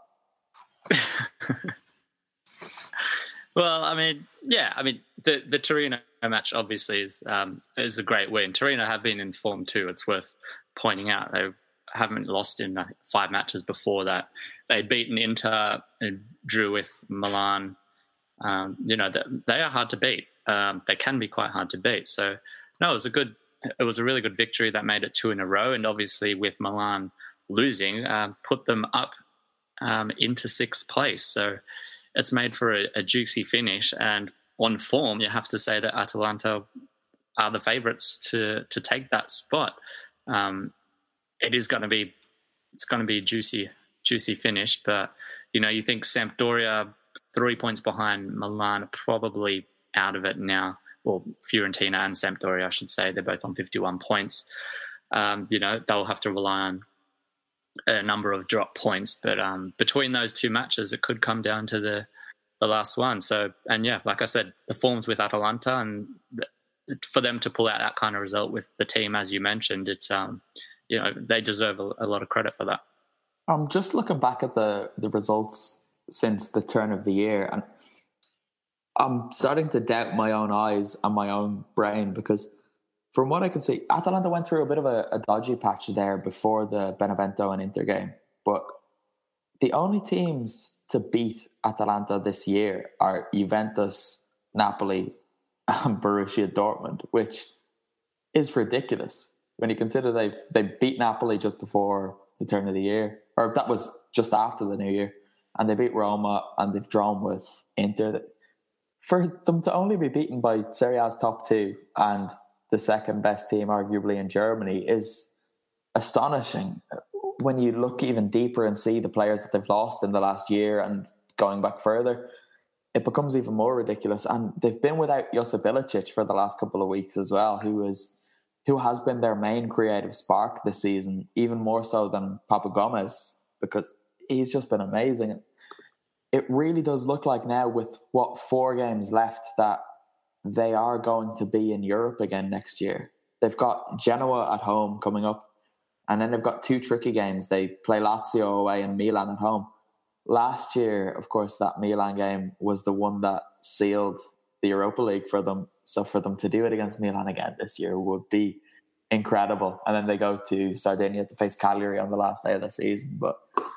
S7: Well, I mean, the Torino match obviously is a great win. Torino have been in form too. It's worth pointing out they haven't lost in 5 matches before that. They'd beaten Inter and drew with Milan. They are hard to beat. They can be quite hard to beat. So no, it was a really good victory that made it 2 in a row, and obviously with Milan losing, put them up into 6th place. So it's made for a juicy finish, and on form, you have to say that Atalanta are the favourites to take that spot. It's going to be a juicy finish, but you think Sampdoria 3 points behind Milan are probably out of it now. Well, Fiorentina and Sampdoria, I should say, they're both on 51 points. They'll have to rely on a number of drop points, but between those 2 matches, it could come down to the last one. So, and yeah, like I said, the form's with Atalanta, and for them to pull out that kind of result with the team, as you mentioned, it's they deserve a lot of credit for that.
S6: I'm just looking back at the results since the turn of the year, and I'm starting to doubt my own eyes and my own brain, because from what I can see, Atalanta went through a bit of a dodgy patch there before the Benevento and Inter game. But the only teams to beat Atalanta this year are Juventus, Napoli, and Borussia Dortmund, which is ridiculous when you consider they beat Napoli just before the turn of the year, or that was just after the new year, and they beat Roma, and they've drawn with Inter. For them to only be beaten by Serie A's top 2 and the second best team arguably in Germany is astonishing. When you look even deeper and see the players that they've lost in the last year and going back further, it becomes even more ridiculous. And they've been without Josip Ilicic for the last couple of weeks as well, who has been their main creative spark this season, even more so than Papu Gomez, because he's just been amazing. It really does look like now, with 4 games left, that they are going to be in Europe again next year. They've got Genoa at home coming up, and then they've got 2 tricky games. They play Lazio away and Milan at home. Last year, of course, that Milan game was the one that sealed the Europa League for them. So for them to do it against Milan again this year would be incredible. And then they go to Sardinia to face Cagliari on the last day of the season. But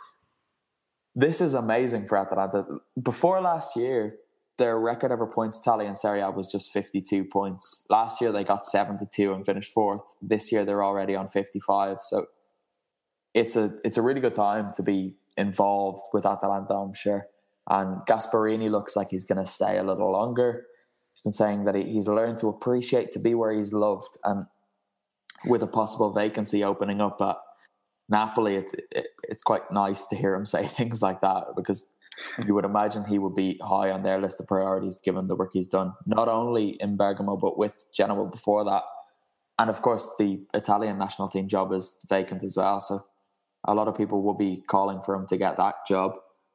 S6: this is amazing for Atalanta. Before last year, their record ever points tally in Serie A was just 52 points. Last year, they got 72 and finished 4th. This year, they're already on 55. So it's a really good time to be involved with Atalanta, I'm sure. And Gasperini looks like he's going to stay a little longer. He's been saying that he's learned to appreciate to be where he's loved. And with a possible vacancy opening up at Napoli, it's quite nice to hear him say things like that, because you would imagine he would be high on their list of priorities given the work he's done, not only in Bergamo, but with Genoa before that. And of course, the Italian national team job is vacant as well. So a lot of people will be calling for him to get that job.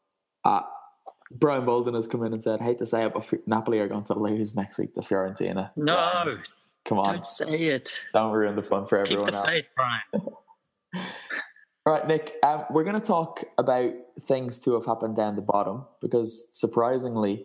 S6: Brian Bolden has come in and said, hate to say it, but Napoli are going to lose next week to Fiorentina.
S7: No.
S6: Brian, come on.
S7: Don't say it.
S6: Don't ruin the fun for everyone else.
S7: Keep the faith, Brian.
S6: All right, Nick, we're going to talk about things to have happened down the bottom, because surprisingly,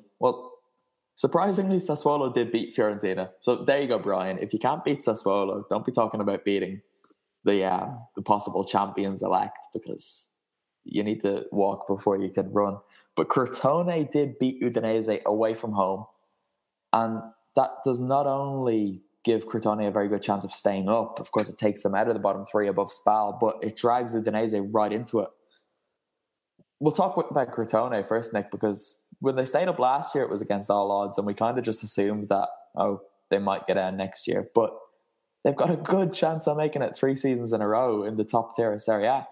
S6: Sassuolo did beat Fiorentina. So there you go, Brian. If you can't beat Sassuolo, don't be talking about beating the possible champions-elect, because you need to walk before you can run. But Crotone did beat Udinese away from home. And that does not only give Crotone a very good chance of staying up, of course it takes them out of the bottom three above Spal, but it drags Udinese right into it. We'll talk about Crotone first, Nick, because when they stayed up last year, it was against all odds, and we kind of just assumed that, they might get down next year. But they've got a good chance of making it 3 seasons in a row in the top tier of Serie A.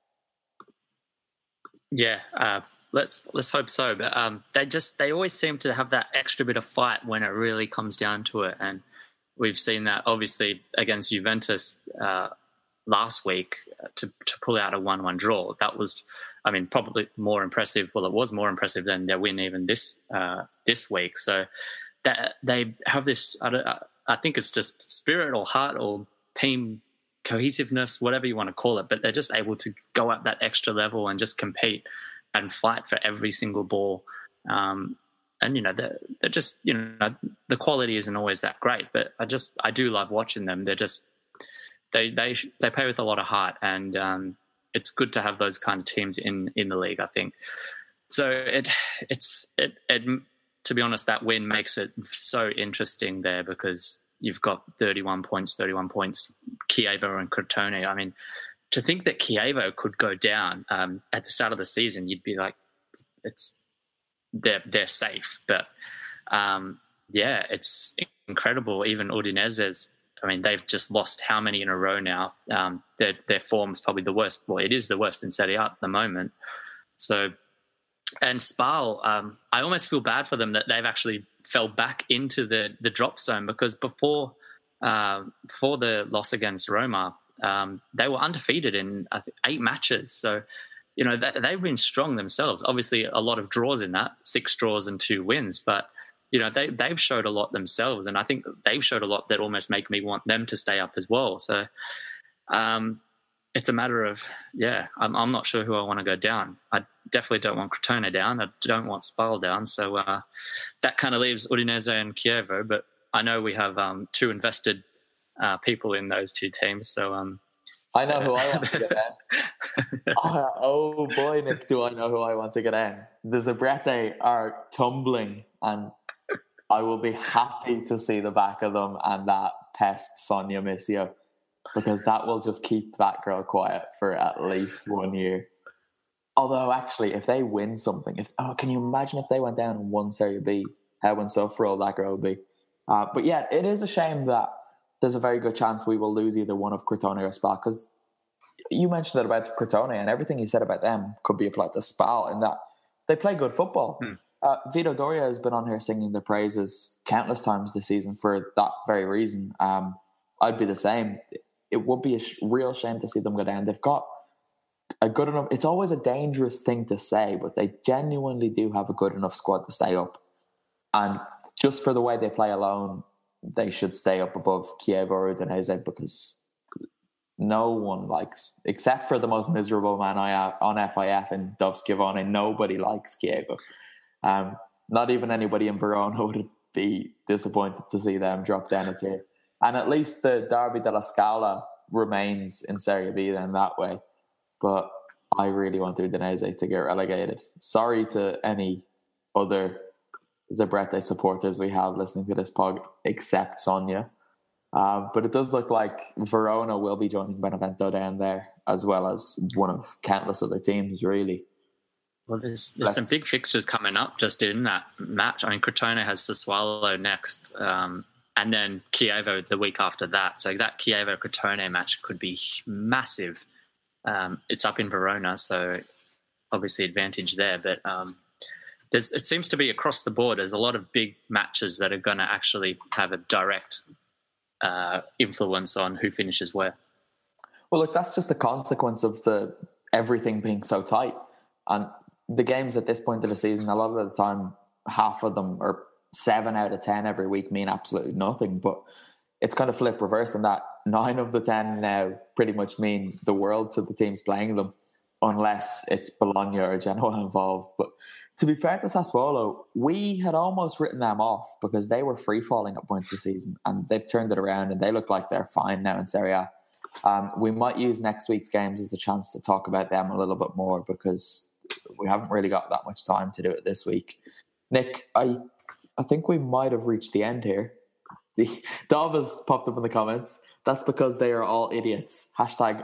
S7: Yeah, let's hope so. But they always seem to have that extra bit of fight when it really comes down to it, and we've seen that obviously against Juventus last week to pull out a 1-1 draw. That was, probably more impressive. Well, it was more impressive than their win even this week. So that they have this. I think it's just spirit or heart or team cohesiveness, whatever you want to call it. But they're just able to go up that extra level and just compete and fight for every single ball. And they're just, the quality isn't always that great, but I do love watching them. They're just they play with a lot of heart, and it's good to have those kind of teams in the league, I think. So it to be honest, that win makes it so interesting there, because you've got 31 points, Chievo and Crotone. To think that Chievo could go down at the start of the season, you'd be like, they're safe. But it's incredible. Even Udinese's, they've just lost how many in a row now? Their form's probably the worst. Well, it is the worst in Serie A at the moment. So, and Spal, I almost feel bad for them that they've actually fell back into the drop zone, because before the loss against Roma, they were undefeated in 8 matches. So, they've been strong themselves. Obviously, a lot of draws in that, 6 draws and 2 wins. But, they've showed a lot themselves. And I think they've showed a lot that almost make me want them to stay up as well. So it's a matter of, I'm not sure who I want to go down. I definitely don't want Crotone down. I don't want Spal down. So that kind of leaves Udinese and Chievo. But I know we have 2 invested people in those 2 teams. So
S6: I know who I want to get in. Oh boy, Nick, do I know who I want to get in. The Zabrete are tumbling, and I will be happy to see the back of them and that pest Sonia Missio, because that will just keep that girl quiet for at least 1 year. Although, actually, if they win something, can you imagine if they went down and won Serie B? How insufferable that girl would be. But yeah, it is a shame that there's a very good chance we will lose either one of Crotone or Spal, because you mentioned it about Crotone, and everything you said about them could be applied to Spal, in that they play good football. Vito Doria has been on here singing their praises countless times this season for that very reason. I'd be the same. It would be a real shame to see them go down. They've got a good enough... It's always a dangerous thing to say, but they genuinely do have a good enough squad to stay up. And just for the way they play alone, they should stay up above Chievo or Udinese, because no one likes, except for the most miserable man on FIF and Dov Schiavone, nobody likes Chievo. Not even anybody in Verona would be disappointed to see them drop down a tier. And at least the Derby della Scala remains in Serie B then that way. But I really want Udinese to get relegated. Sorry to any other Zabrete supporters we have listening to this pod, except Sonia. But it does look like Verona will be joining Benevento down there, as well as one of countless other teams, really.
S7: Well, there's some big fixtures coming up just in that match. Crotone has Sassuolo next, and then Chievo the week after that. So that Chievo-Crotone match could be massive. It's up in Verona, so obviously advantage there. But it seems to be across the board. There's a lot of big matches that are going to actually have a direct influence on who finishes where.
S6: Well, look, that's just the consequence of everything being so tight. And the games at this point of the season, a lot of the time, half of them, or 7 out of 10 every week, mean absolutely nothing. But it's kind of flip reverse in that 9 of the 10 now pretty much mean the world to the teams playing them, unless it's Bologna or Genoa involved. But to be fair to Sassuolo, we had almost written them off because they were free-falling at points this season, and they've turned it around and they look like they're fine now in Serie A. We might use next week's games as a chance to talk about them a little bit more, because we haven't really got that much time to do it this week. Nick, I I think we might have reached the end here. Dov has popped up in the comments. That's because they are all idiots. Hashtag.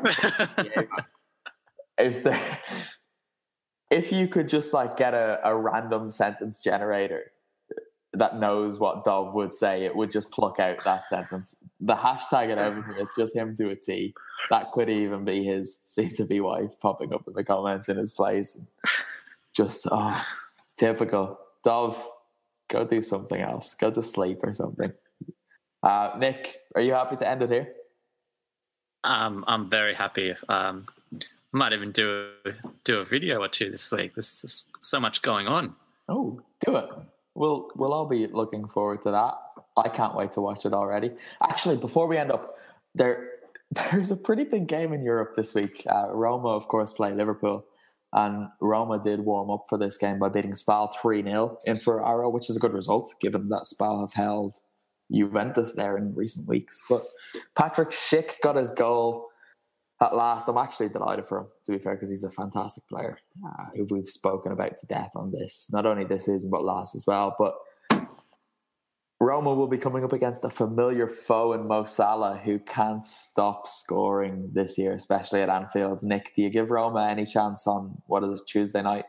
S6: If you could just like get a random sentence generator that knows what Dov would say, it would just pluck out that sentence. The hashtag and everything, it's just him to a T. That could even be his soon-to-be wife popping up in the comments in his place. Just, typical. Dov, go do something else. Go to sleep or something. Nick, are you happy to end it here?
S7: I'm very happy. Might even do a video or two this week. There's just so much going on.
S6: Oh, do it. We'll all be looking forward to that. I can't wait to watch it already. Actually, before we end up, there's a pretty big game in Europe this week. Roma, of course, play Liverpool. And Roma did warm up for this game by beating Spal 3-0 in Ferraro, which is a good result, given that Spal have held Juventus there in recent weeks. But Patrick Schick got his goal at last. I'm actually delighted for him, to be fair, because he's a fantastic player who we've spoken about to death on this, not only this season but last as well. But Roma will be coming up against a familiar foe in Mo Salah, who can't stop scoring this year, especially at Anfield. Nick, do you give Roma any chance on, what is it, Tuesday night?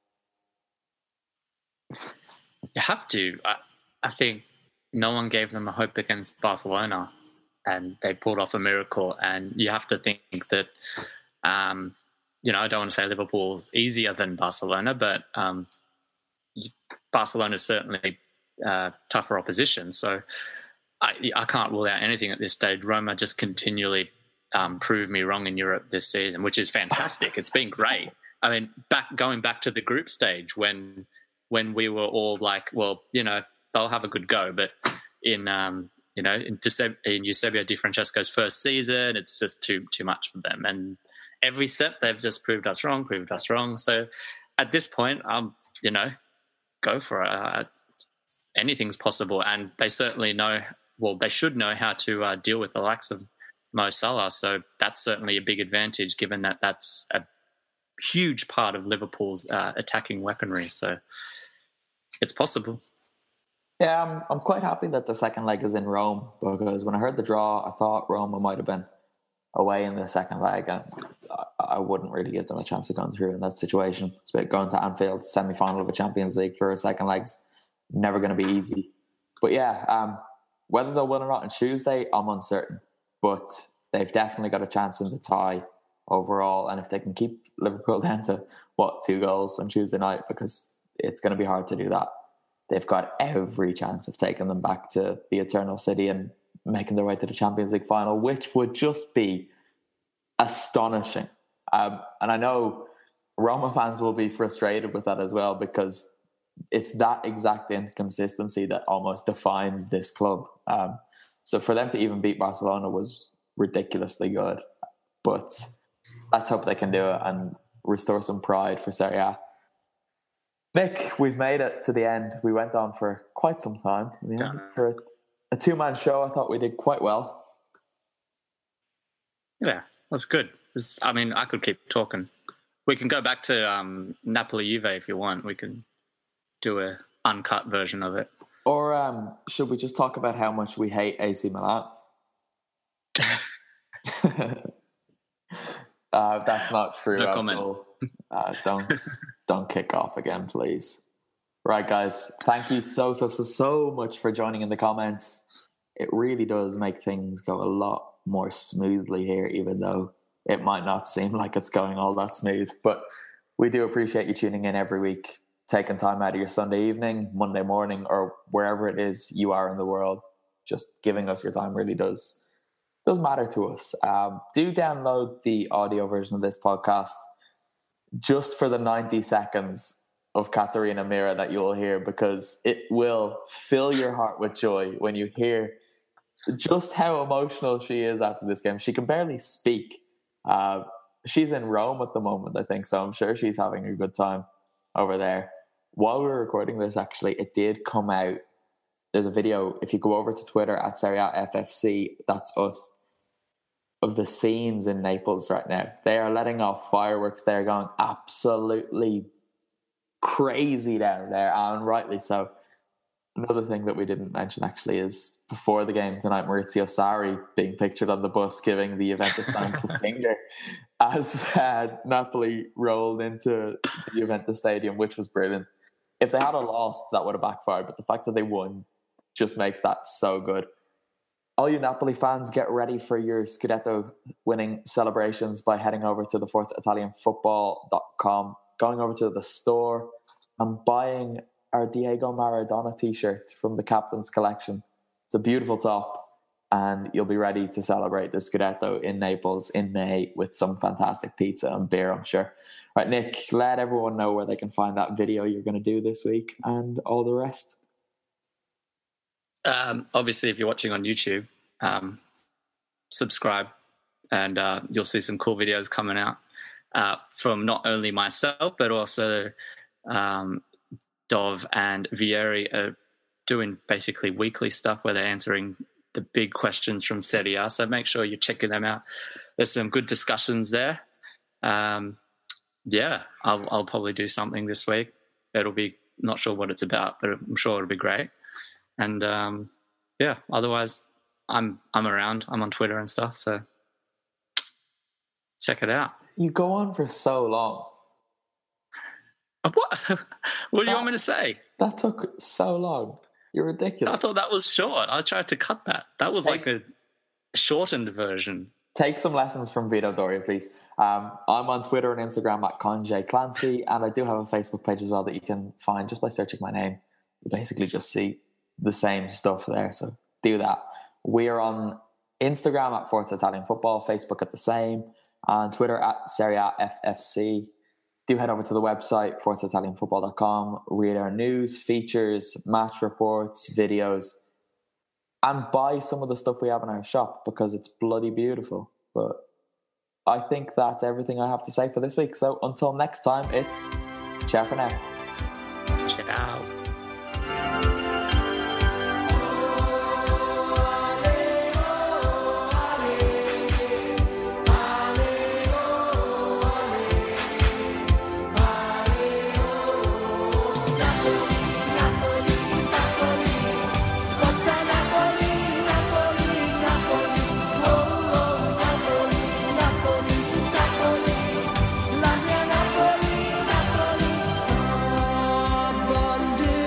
S7: You have to. I think no one gave them a hope against Barcelona, and they pulled off a miracle. And you have to think that, I don't want to say Liverpool's easier than Barcelona, but Barcelona is certainly tougher opposition. So I can't rule out anything at this stage. Roma just continually proved me wrong in Europe this season, which is fantastic. It's been great. I mean, going back to the group stage when we were all like, well, they'll have a good go, but in Eusebio Di Francesco's first season, it's just too much for them. And every step they've just proved us wrong. So at this point, go for it. Anything's possible, and they certainly know. Well, they should know how to deal with the likes of Mo Salah. So that's certainly a big advantage, given that that's a huge part of Liverpool's attacking weaponry. So it's possible.
S6: Yeah, I'm quite happy that the second leg is in Rome, because when I heard the draw, I thought Roma might have been away in the second leg, and I wouldn't really give them a chance of going through in that situation. It's about going to Anfield, semi-final of a Champions League for a second leg's never going to be easy. But yeah, whether they'll win or not on Tuesday, I'm uncertain. But they've definitely got a chance in the tie overall, and if they can keep Liverpool down to 2 goals on Tuesday night, because it's going to be hard to do that, they've got every chance of taking them back to the Eternal City and making their way to the Champions League final, which would just be astonishing. And I know Roma fans will be frustrated with that as well, because it's that exact inconsistency that almost defines this club. So for them to even beat Barcelona was ridiculously good. But let's hope they can do it and restore some pride for Serie A. Nick, we've made it to the end. We went on for quite some time. For a 2-man show, I thought we did quite well.
S7: Yeah, that's good. I could keep talking. We can go back to Napoli-Juve if you want. We can do a uncut version of it.
S6: Or should we just talk about how much we hate AC Milan? That's not true.
S7: No comment.
S6: Don't kick off again, please. Right, guys. Thank you so much for joining in the comments. It really does make things go a lot more smoothly here, even though it might not seem like it's going all that smooth. But we do appreciate you tuning in every week, taking time out of your Sunday evening, Monday morning, or wherever it is you are in the world. Just giving us your time really does matter to us. Do download the audio version of this podcast just for the 90 seconds of Caterina Mira that you'll hear, because it will fill your heart with joy when you hear just how emotional she is after this game. She can barely speak. She's in Rome at the moment, I think, so I'm sure she's having a good time over there. While we were recording this, actually, it did come out. There's a video, if you go over to Twitter at Serie A FFC, that's us, of the scenes in Naples right now. They are letting off fireworks. They're going absolutely crazy down there, and rightly so. another thing that we didn't mention actually is before the game tonight, Maurizio Sarri being pictured on the bus giving the Juventus fans the finger as Napoli rolled into the Juventus stadium, which was brilliant. If they had a loss, that would have backfired, but the fact that they won just makes that so good. All you Napoli fans, get ready for your Scudetto winning celebrations by heading over to the ForzaItalianFootball.com, going over to the store and buying our Diego Maradona t-shirt from the Captain's Collection. It's a beautiful top, and you'll be ready to celebrate the Scudetto in Naples in May with some fantastic pizza and beer, I'm sure. Right, Nick, let everyone know where they can find that video you're going to do this week and all the rest.
S7: Obviously, if you're watching on YouTube, subscribe, and you'll see some cool videos coming out from not only myself, but also Dov and Vieri are doing basically weekly stuff where they're answering the big questions from Serie A. So make sure you're checking them out. There's some good discussions there. I'll probably do something this week. It'll be, not sure what it's about, but I'm sure it'll be great. And otherwise I'm around. I'm on Twitter and stuff, so check it out.
S6: You go on for so long.
S7: What? What do you want me to say?
S6: That took so long. You're ridiculous.
S7: I thought that was short. I tried to cut that. That was like a shortened version.
S6: Take some lessons from Vito Doria, please. I'm on Twitter and Instagram at Conjay Clancy, and I do have a Facebook page as well that you can find just by searching my name. You basically just see the same stuff there, so do that. We're on Instagram at Forza Italian Football, Facebook at the same, and Twitter at Serie A FFC. Do head over to the website, ForzaItalianFootball.com, read our news, features, match reports, videos, and buy some of the stuff we have in our shop because it's bloody beautiful. But I think that's everything I have to say for this week. So until next time, it's ciao for now.
S7: Ciao.
S10: Napoli,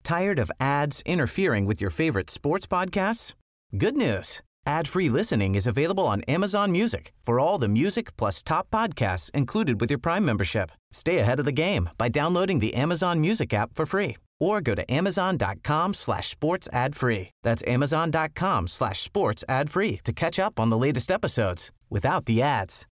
S4: Tired of ads interfering with your favorite sports podcasts? Good news. Ad-free listening is available on Amazon Music for all the music plus top podcasts included with your Prime membership. Stay ahead of the game by downloading the Amazon Music app for free or go to amazon.com/sports ad free. That's amazon.com/sports ad free to catch up on the latest episodes without the ads.